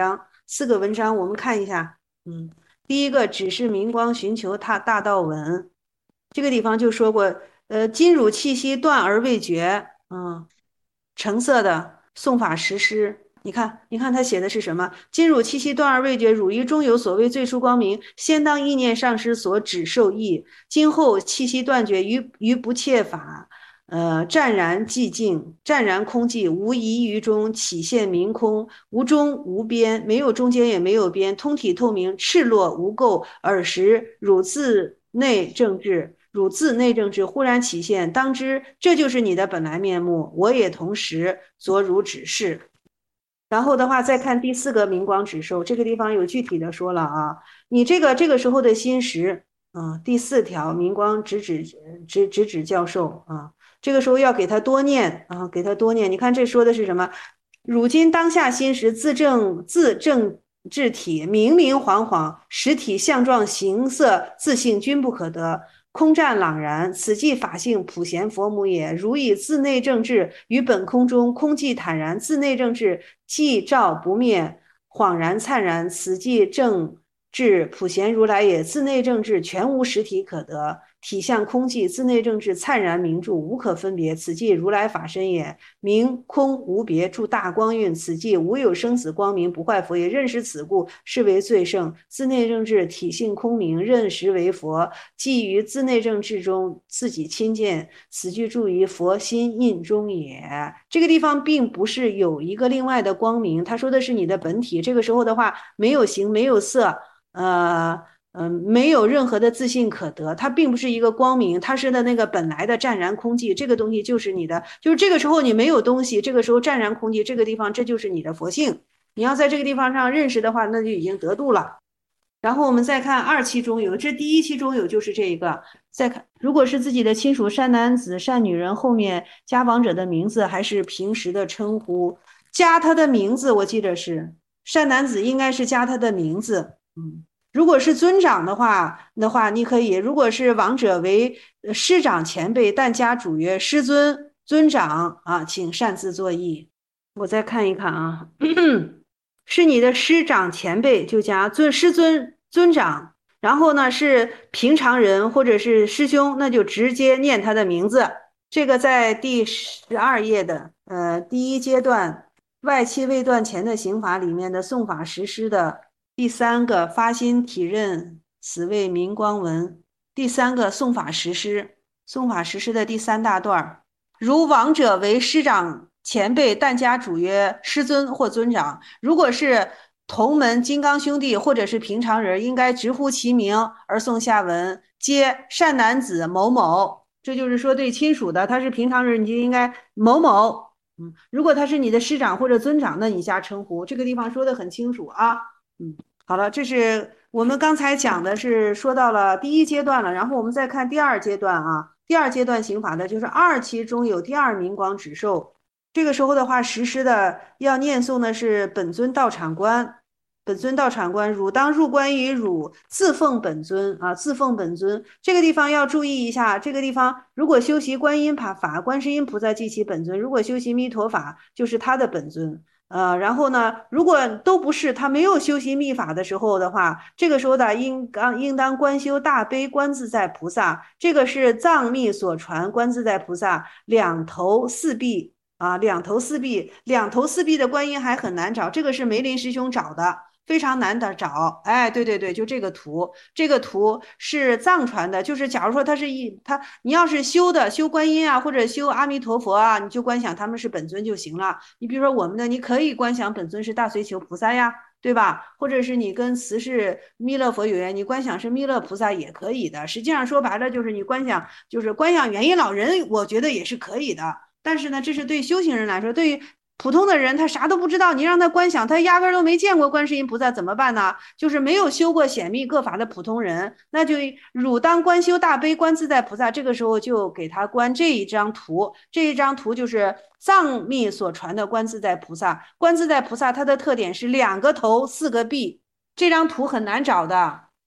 四个文章我们看一下。嗯，第一个只是明光寻求他大道文，这个地方就说过，呃，金汝气息断而未绝，嗯，橙色的宋法实施。你看，你看他写的是什么？金汝气息断而未绝，汝于中有所谓最初光明，先当意念上师所指受益。今后气息断绝，于于不切法，呃，湛然寂静，湛然空寂，无疑于中，起现明空，无中无边，没有中间也没有边，通体透明，赤裸无垢。尔时汝自内正智。汝自内政智忽然起现，当知这就是你的本来面目。我也同时作汝指示。然后的话，再看第四个明光指受，这个地方有具体的说了啊，你这个这个时候的心识，啊，第四条明光直指直直指教授啊，这个时候要给他多念啊，给他多念。你看这说的是什么？汝今当下心识自正自正智体，明明晃晃，实体相状形色自性均不可得。空湛朗然，此即法性普贤佛母也。如以自内正智于本空中，空寂坦然，自内正智寂照不灭，恍然灿然，此即正智普贤如来也。自内正智全无实体可得，体相空寂，自内正智灿然明住，无可分别，此即如来法身也。明空无别，住大光晕，此即无有生死光明不坏佛也。认识此故，是为最胜。自内正智体性空明，认识为佛，即于自内正智中自己亲见，此句注于佛心印中也。这个地方并不是有一个另外的光明，他说的是你的本体。这个时候的话，没有形，没有色，呃。嗯，没有任何的自信可得，它并不是一个光明，它是的那个本来的湛然空寂，这个东西就是你的，就是这个时候你没有东西，这个时候湛然空寂，这个地方这就是你的佛性。你要在这个地方上认识的话，那就已经得度了。然后我们再看二期中有，这第一期中有就是这一个。再看，如果是自己的亲属善男子、善女人，后面加亡者的名字还是平时的称呼，加他的名字，我记得是善男子应该是加他的名字，嗯。如果是尊长的话的话，你可以；如果是亡者为师长前辈，但加主曰师尊、尊长啊，请擅自作意。我再看一看啊，是你的师长前辈就加尊师尊尊长，然后呢是平常人或者是师兄，那就直接念他的名字。这个在第十二页的呃第一阶段外戚未断前的刑法里面的诵法实施的。第三个发心体认，此谓明光文。第三个诵法实施，诵法实施的第三大段，如亡者为师长前辈，但加主曰师尊或尊长。如果是同门金刚兄弟或者是平常人，应该直呼其名而诵下文，皆善男子某某。这就是说对亲属的，他是平常人，你就应该某某。嗯，如果他是你的师长或者尊长，那你加称呼。这个地方说的很清楚啊。嗯，好了，这是我们刚才讲的是说到了第一阶段了，然后我们再看第二阶段啊。第二阶段刑法的就是二期中有第二明光指受，这个时候的话实施的要念诵的是本尊道场观，本尊道场观，汝当入关于汝自奉本尊啊，自奉本尊。这个地方要注意一下，这个地方如果修习观音法法，观世音菩萨即其本尊；如果修习弥陀法，就是他的本尊。呃，然后呢，如果都不是他没有修习密法的时候的话，这个时候的应当应当观修大悲观自在菩萨，这个是藏密所传观自在菩萨两头四臂啊，两头四臂，两头四臂的观音还很难找，这个是梅林师兄找的。非常难的找，哎，对对对，就这个图，这个图是藏传的，就是假如说他是一他，你要是修的修观音啊，或者修阿弥陀佛啊，你就观想他们是本尊就行了。你比如说我们的，你可以观想本尊是大随求菩萨呀，对吧？或者是你跟慈氏弥勒佛有缘，你观想是弥勒菩萨也可以的。实际上说白了就是你观想就是观想元音老人，我觉得也是可以的。但是呢，这是对修行人来说，对于普通的人他啥都不知道，你让他观想，他压根都没见过观世音菩萨，怎么办呢？就是没有修过显密各法的普通人，那就汝当观修大悲观自在菩萨，这个时候就给他观这一张图，这一张图就是藏密所传的观自在菩萨。观自在菩萨它的特点是两个头四个臂，这张图很难找的。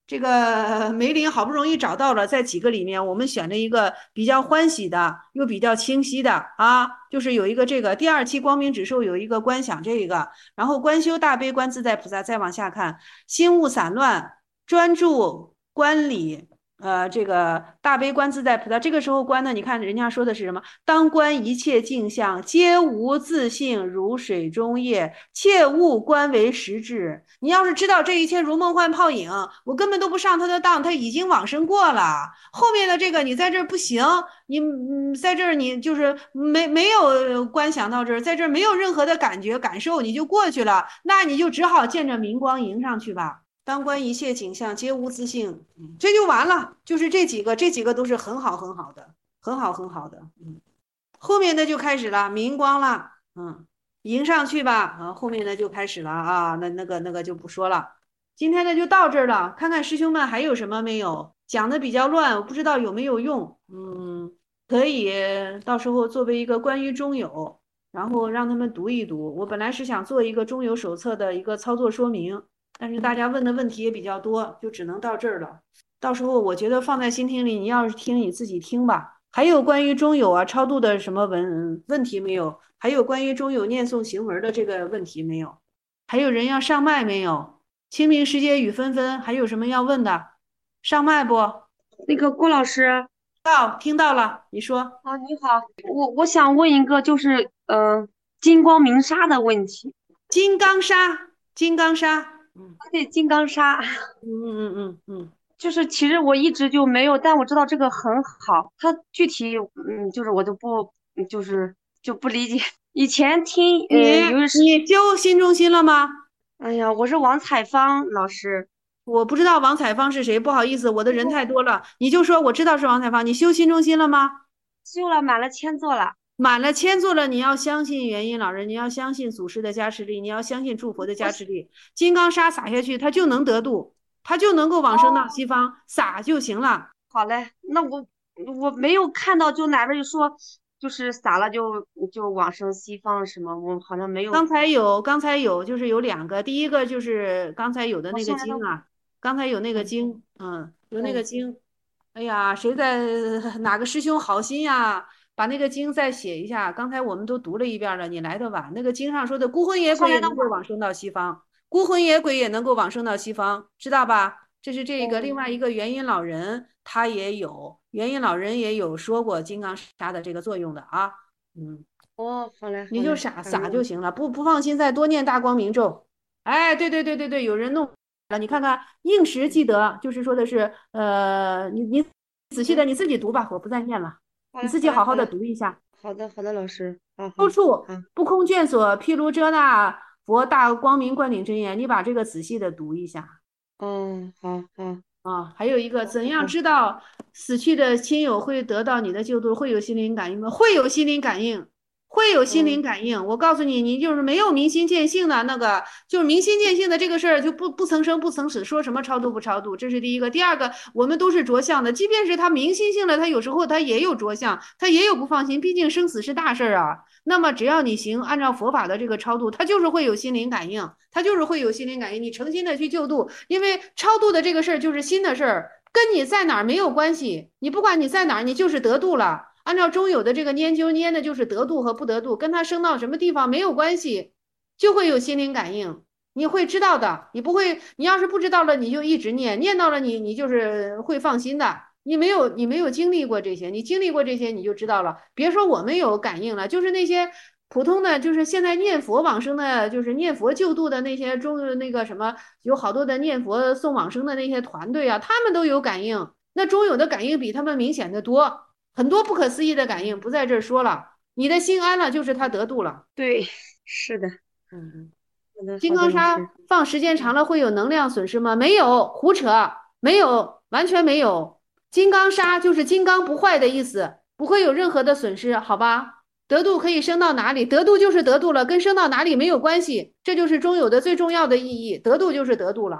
这个梅林好不容易找到了，在几个里面，我们选了一个比较欢喜的，又比较清晰的啊，就是有一个这个第二期光明指数有一个观想这个，然后观修大悲观自在菩萨，再往下看，心物散乱，专注观理。呃，这个大悲观自在菩萨，这个时候观呢，你看人家说的是什么？当观一切镜像，皆无自性，如水中液，切勿观为实质。你要是知道这一切如梦幻泡影，我根本都不上他的当，他已经往生过了。后面的这个你在这儿不行，你嗯，在这儿你就是没没有观想到这儿，在这儿没有任何的感觉感受，你就过去了，那你就只好见着明光迎上去吧。当观一切景象皆无自性，嗯，这就完了。就是这几个，这几个都是很好很好的，很好很好的。嗯，后面的就开始了，明光了，嗯，迎上去吧。啊，后面的就开始了啊，那那个那个就不说了。今天的就到这儿了，看看师兄们还有什么没有讲的比较乱，我不知道有没有用。嗯，可以到时候作为一个关于中有，然后让他们读一读。我本来是想做一个中有手册的一个操作说明。但是大家问的问题也比较多，就只能到这儿了。到时候我觉得放在心听里，你要是听你自己听吧。还有关于中有啊超度的什么问问题没有？还有关于中有念诵行文的这个问题没有？还有人要上麦没有？清明时节雨纷纷，还有什么要问的？上麦不？
那个郭老师。
到，听到了，你说。
啊，你好，我我想问一个，就是呃，金光明砂的问题。
金刚砂，金刚砂，嗯
对，金刚砂。
嗯嗯嗯嗯，
就是其实我一直就没有，但我知道这个很好，它具体嗯，就是我就不，嗯就是就不理解。以前听
你
呃，有是，
你修新中心了吗？
哎呀，我是王彩芳老师。
我不知道王彩芳是谁，不好意思，我的人太多了，你就说我知道是王彩芳。你修新中心了吗？
修了满了千座了。
满了千座了，你要相信元音老人，你要相信祖师的加持力，你要相信诸佛的加持力。金刚砂撒下去，它就能得度，它就能够往生到西方，撒就行了。
好嘞，那我我没有看到，就哪边就说就是撒了就就往生西方什么，我好像没有。
刚才有，刚才有，就是有两个，第一个就是刚才有的那个
我现在都
经啊，刚才有那个
嗯
经，嗯，有那个
嗯。
经。哎呀，谁在哪个师兄好心呀？把那个经再写一下。刚才我们都读了一遍了，你来的晚。那个经上说的孤魂野鬼也能够
上来的晚。
往生到西方，孤魂野鬼也能够往生到西方，知道吧？这是这个另
哦
外一个元音老人，他也有元音老人也有说过金刚砂的这个作用的啊，嗯。
哦，好嘞
你就
好嘞，
傻撒
感恩。
就行了，不不放心再多念大光明咒。哎，对对对对对，有人弄了，你看看应时记得，就是说的是，呃，你你仔细的
嗯，
你自己读吧，我不再念了，你
好嘞
自己好好的
好嘞好嘞，
读一下。
好的好的，老师，好好
抽处
好。
不空卷所毗卢遮那佛大光明灌顶真言，你把这个仔细的读一下。
哦，好好
啊，还有一个，怎样
好好。
知道死去的亲友会得到你的救度？会有心灵感应吗？会有心灵感应，会有心灵
嗯
感应。我告诉你，你就是没有明心见性的那个，就是明心见性的这个事儿，就不不曾生不曾死，说什么超度不超度，这是第一个。第二个，我们都是着相的，即便是他明心性了，他有时候他也有着相，他也有不放心，毕竟生死是大事儿啊。那么只要你行，按照佛法的这个超度，它就是会有心灵感应，它就是会有心灵感应。你诚心的去救度，因为超度的这个事儿就是心的事儿，跟你在哪儿没有关系。你不管你在哪儿，你就是得度了。按照中有的这个念经念的就是得度和不得度，跟他升到什么地方没有关系，就会有心灵感应。你会知道的，你不会，你要是不知道了，你就一直念，念到了你，你就是会放心的。你没有，你没有经历过这些，你经历过这些，你就知道了。别说我们有感应了，就是那些普通的，就是现在念佛往生的，就是念佛救度的那些中那个什么，有好多的念佛送往生的那些团队啊，他们都有感应。那中有的感应比他们明显的多，很多不可思议的感应，不在这儿说了。你的心安了，就是他得度了。
对，是的。
嗯嗯。
好的好的，
金刚砂
老师。
放时间长了会有能量损失吗？没有，胡扯，没有，完全没有。金刚砂就是金刚不坏的意思，不会有任何的损失，好吧？得度可以升到哪里？得度就是得度了，跟升到哪里没有关系，这就是中有的最重要的意义。得度就是得度了。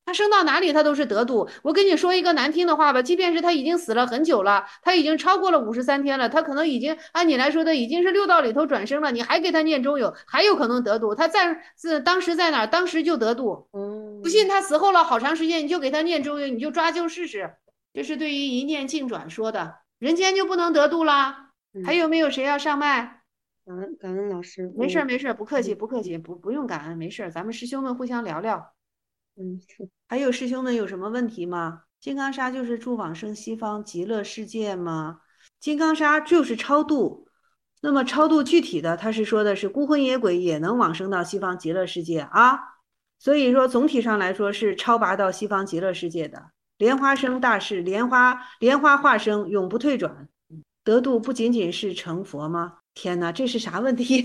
他升到哪里他都是得度。我跟你说一个难听的话吧，即便是他已经死了很久了，他已经超过了五十三天了，他可能已经按你来说的已经是六道里头转生了，你还给他念中有，还有可能得度。他在是当时在哪儿，当时就得度。不信
嗯
他死后了好长时间，你就给他念中有，你就抓阄试试。这是对于一念境转说的，人间就不能得度啦。还
嗯，
有没有谁要上麦？
感恩感恩老师，
没事儿
嗯
没事儿，不客气
嗯
不客气，不不用感恩，没事儿，咱们师兄们互相聊聊。
嗯，是
还有师兄们有什么问题吗？金刚砂就是助往生西方极乐世界吗？金刚砂就是超度，那么超度具体的，他是说的是孤魂野鬼也能往生到西方极乐世界啊。所以说总体上来说是超拔到西方极乐世界的。莲花生大士，莲花莲花化生，永不退转。得度不仅仅是成佛吗？天哪，这是啥问题？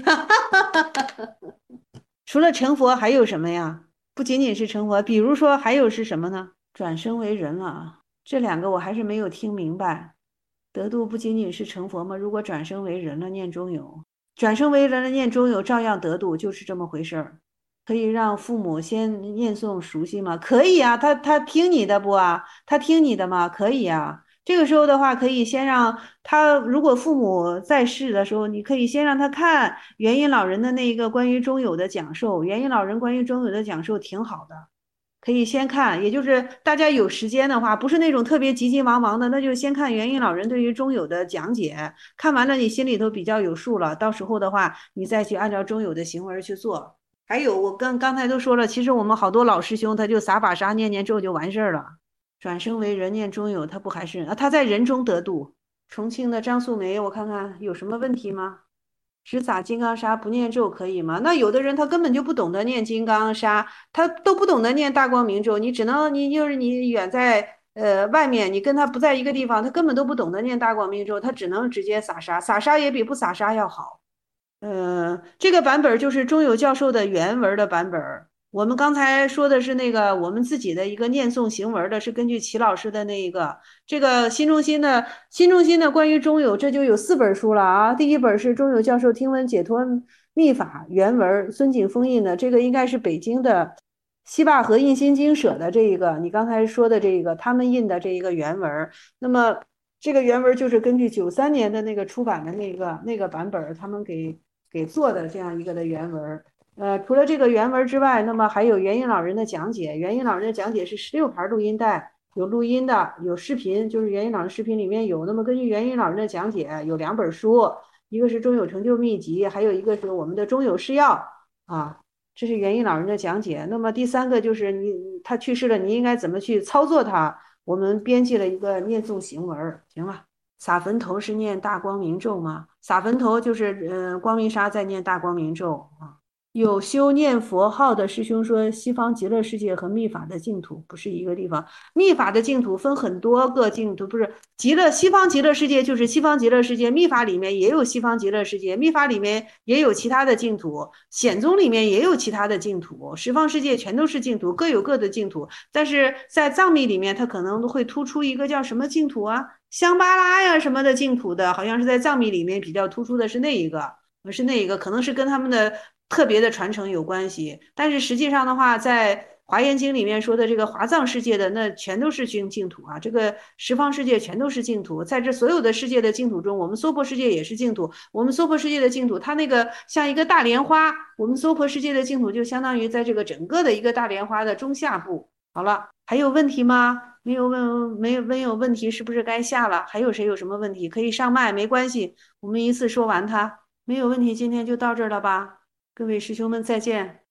除了成佛还有什么呀？不仅仅是成佛，比如说还有是什么呢？转生为人了啊，这两个我还是没有听明白。得度不仅仅是成佛吗？如果转生为人了，念中有，转生为人了，念中有，照样得度，就是这么回事儿。可以让父母先念诵熟悉吗？可以啊，他他听你的不啊？他听你的吗？可以啊。这个时候的话，可以先让他，如果父母在世的时候，你可以先让他看元音老人的那一个关于中有的讲授，元音老人关于中有的讲授挺好的，可以先看。也就是大家有时间的话，不是那种特别急急忙忙的，那就先看元音老人对于中有的讲解，看完了你心里头比较有数了，到时候的话，你再去按照中有的行文去做。还有，我刚刚才都说了，其实我们好多老师兄他就撒把沙念念咒就完事儿了。转生为人念中有，他不还是啊？他在人中得度。重庆的张素梅，我看看有什么问题吗？只撒金刚砂不念咒可以吗？那有的人他根本就不懂得念金刚砂，他都不懂得念大光明咒，你只能你就是你远在呃外面，你跟他不在一个地方，他根本都不懂得念大光明咒，他只能直接撒沙，撒沙也比不撒沙要好。呃，这个版本就是中有教授的原文的版本。我们刚才说的是那个我们自己的一个念诵行文的，是根据齐老师的那一个这个新中心的新中心的关于中有，这就有四本书了啊。第一本是中有教授听闻解脱秘法原文，孙景封印的，这个应该是北京的西坝河印心经社的这一个，你刚才说的这一个他们印的这一个原文。那么这个原文就是根据九三年的那个出版的那个那个版本，他们给给做的这样一个的原文。呃，除了这个原文之外，那么还有元音老人的讲解。元音老人的讲解是十六盘录音带，有录音的，有视频，就是元音老人视频里面有。那么根据元音老人的讲解，有两本书，一个是中有成就秘籍，还有一个是我们的中有释要啊，这是元音老人的讲解。那么第三个就是你他去世了，你应该怎么去操作它？我们编辑了一个念诵行文。行了。撒坟头是念大光明咒吗？撒坟头就是呃光明沙在念大光明咒啊。有修念佛号的师兄说，西方极乐世界和密法的净土不是一个地方。密法的净土分很多个净土，不是极乐西方极乐世界就是西方极乐世界，密法里面也有西方极乐世界，密法里面也有其他的净土，显宗里面也有其他的净土，十方世界全都是净土，各有各的净土。但是在藏密里面，它可能会突出一个叫什么净土啊，香巴拉呀什么的净土的，好像是在藏密里面比较突出的是那一个。是那一个，可能是跟他们的特别的传承有关系，但是实际上的话，在华严经里面说的这个华藏世界的，那全都是净净土啊，这个十方世界全都是净土，在这所有的世界的净土中，我们娑婆世界也是净土，我们娑婆世界的净土，它那个像一个大莲花，我们娑婆世界的净土就相当于在这个整个的一个大莲花的中下部。好了，还有问题吗？没有问，没有没有问题，是不是该下了？还有谁有什么问题可以上麦？没关系，我们一次说完它。没有问题，今天就到这儿了吧？各位师兄们，再见。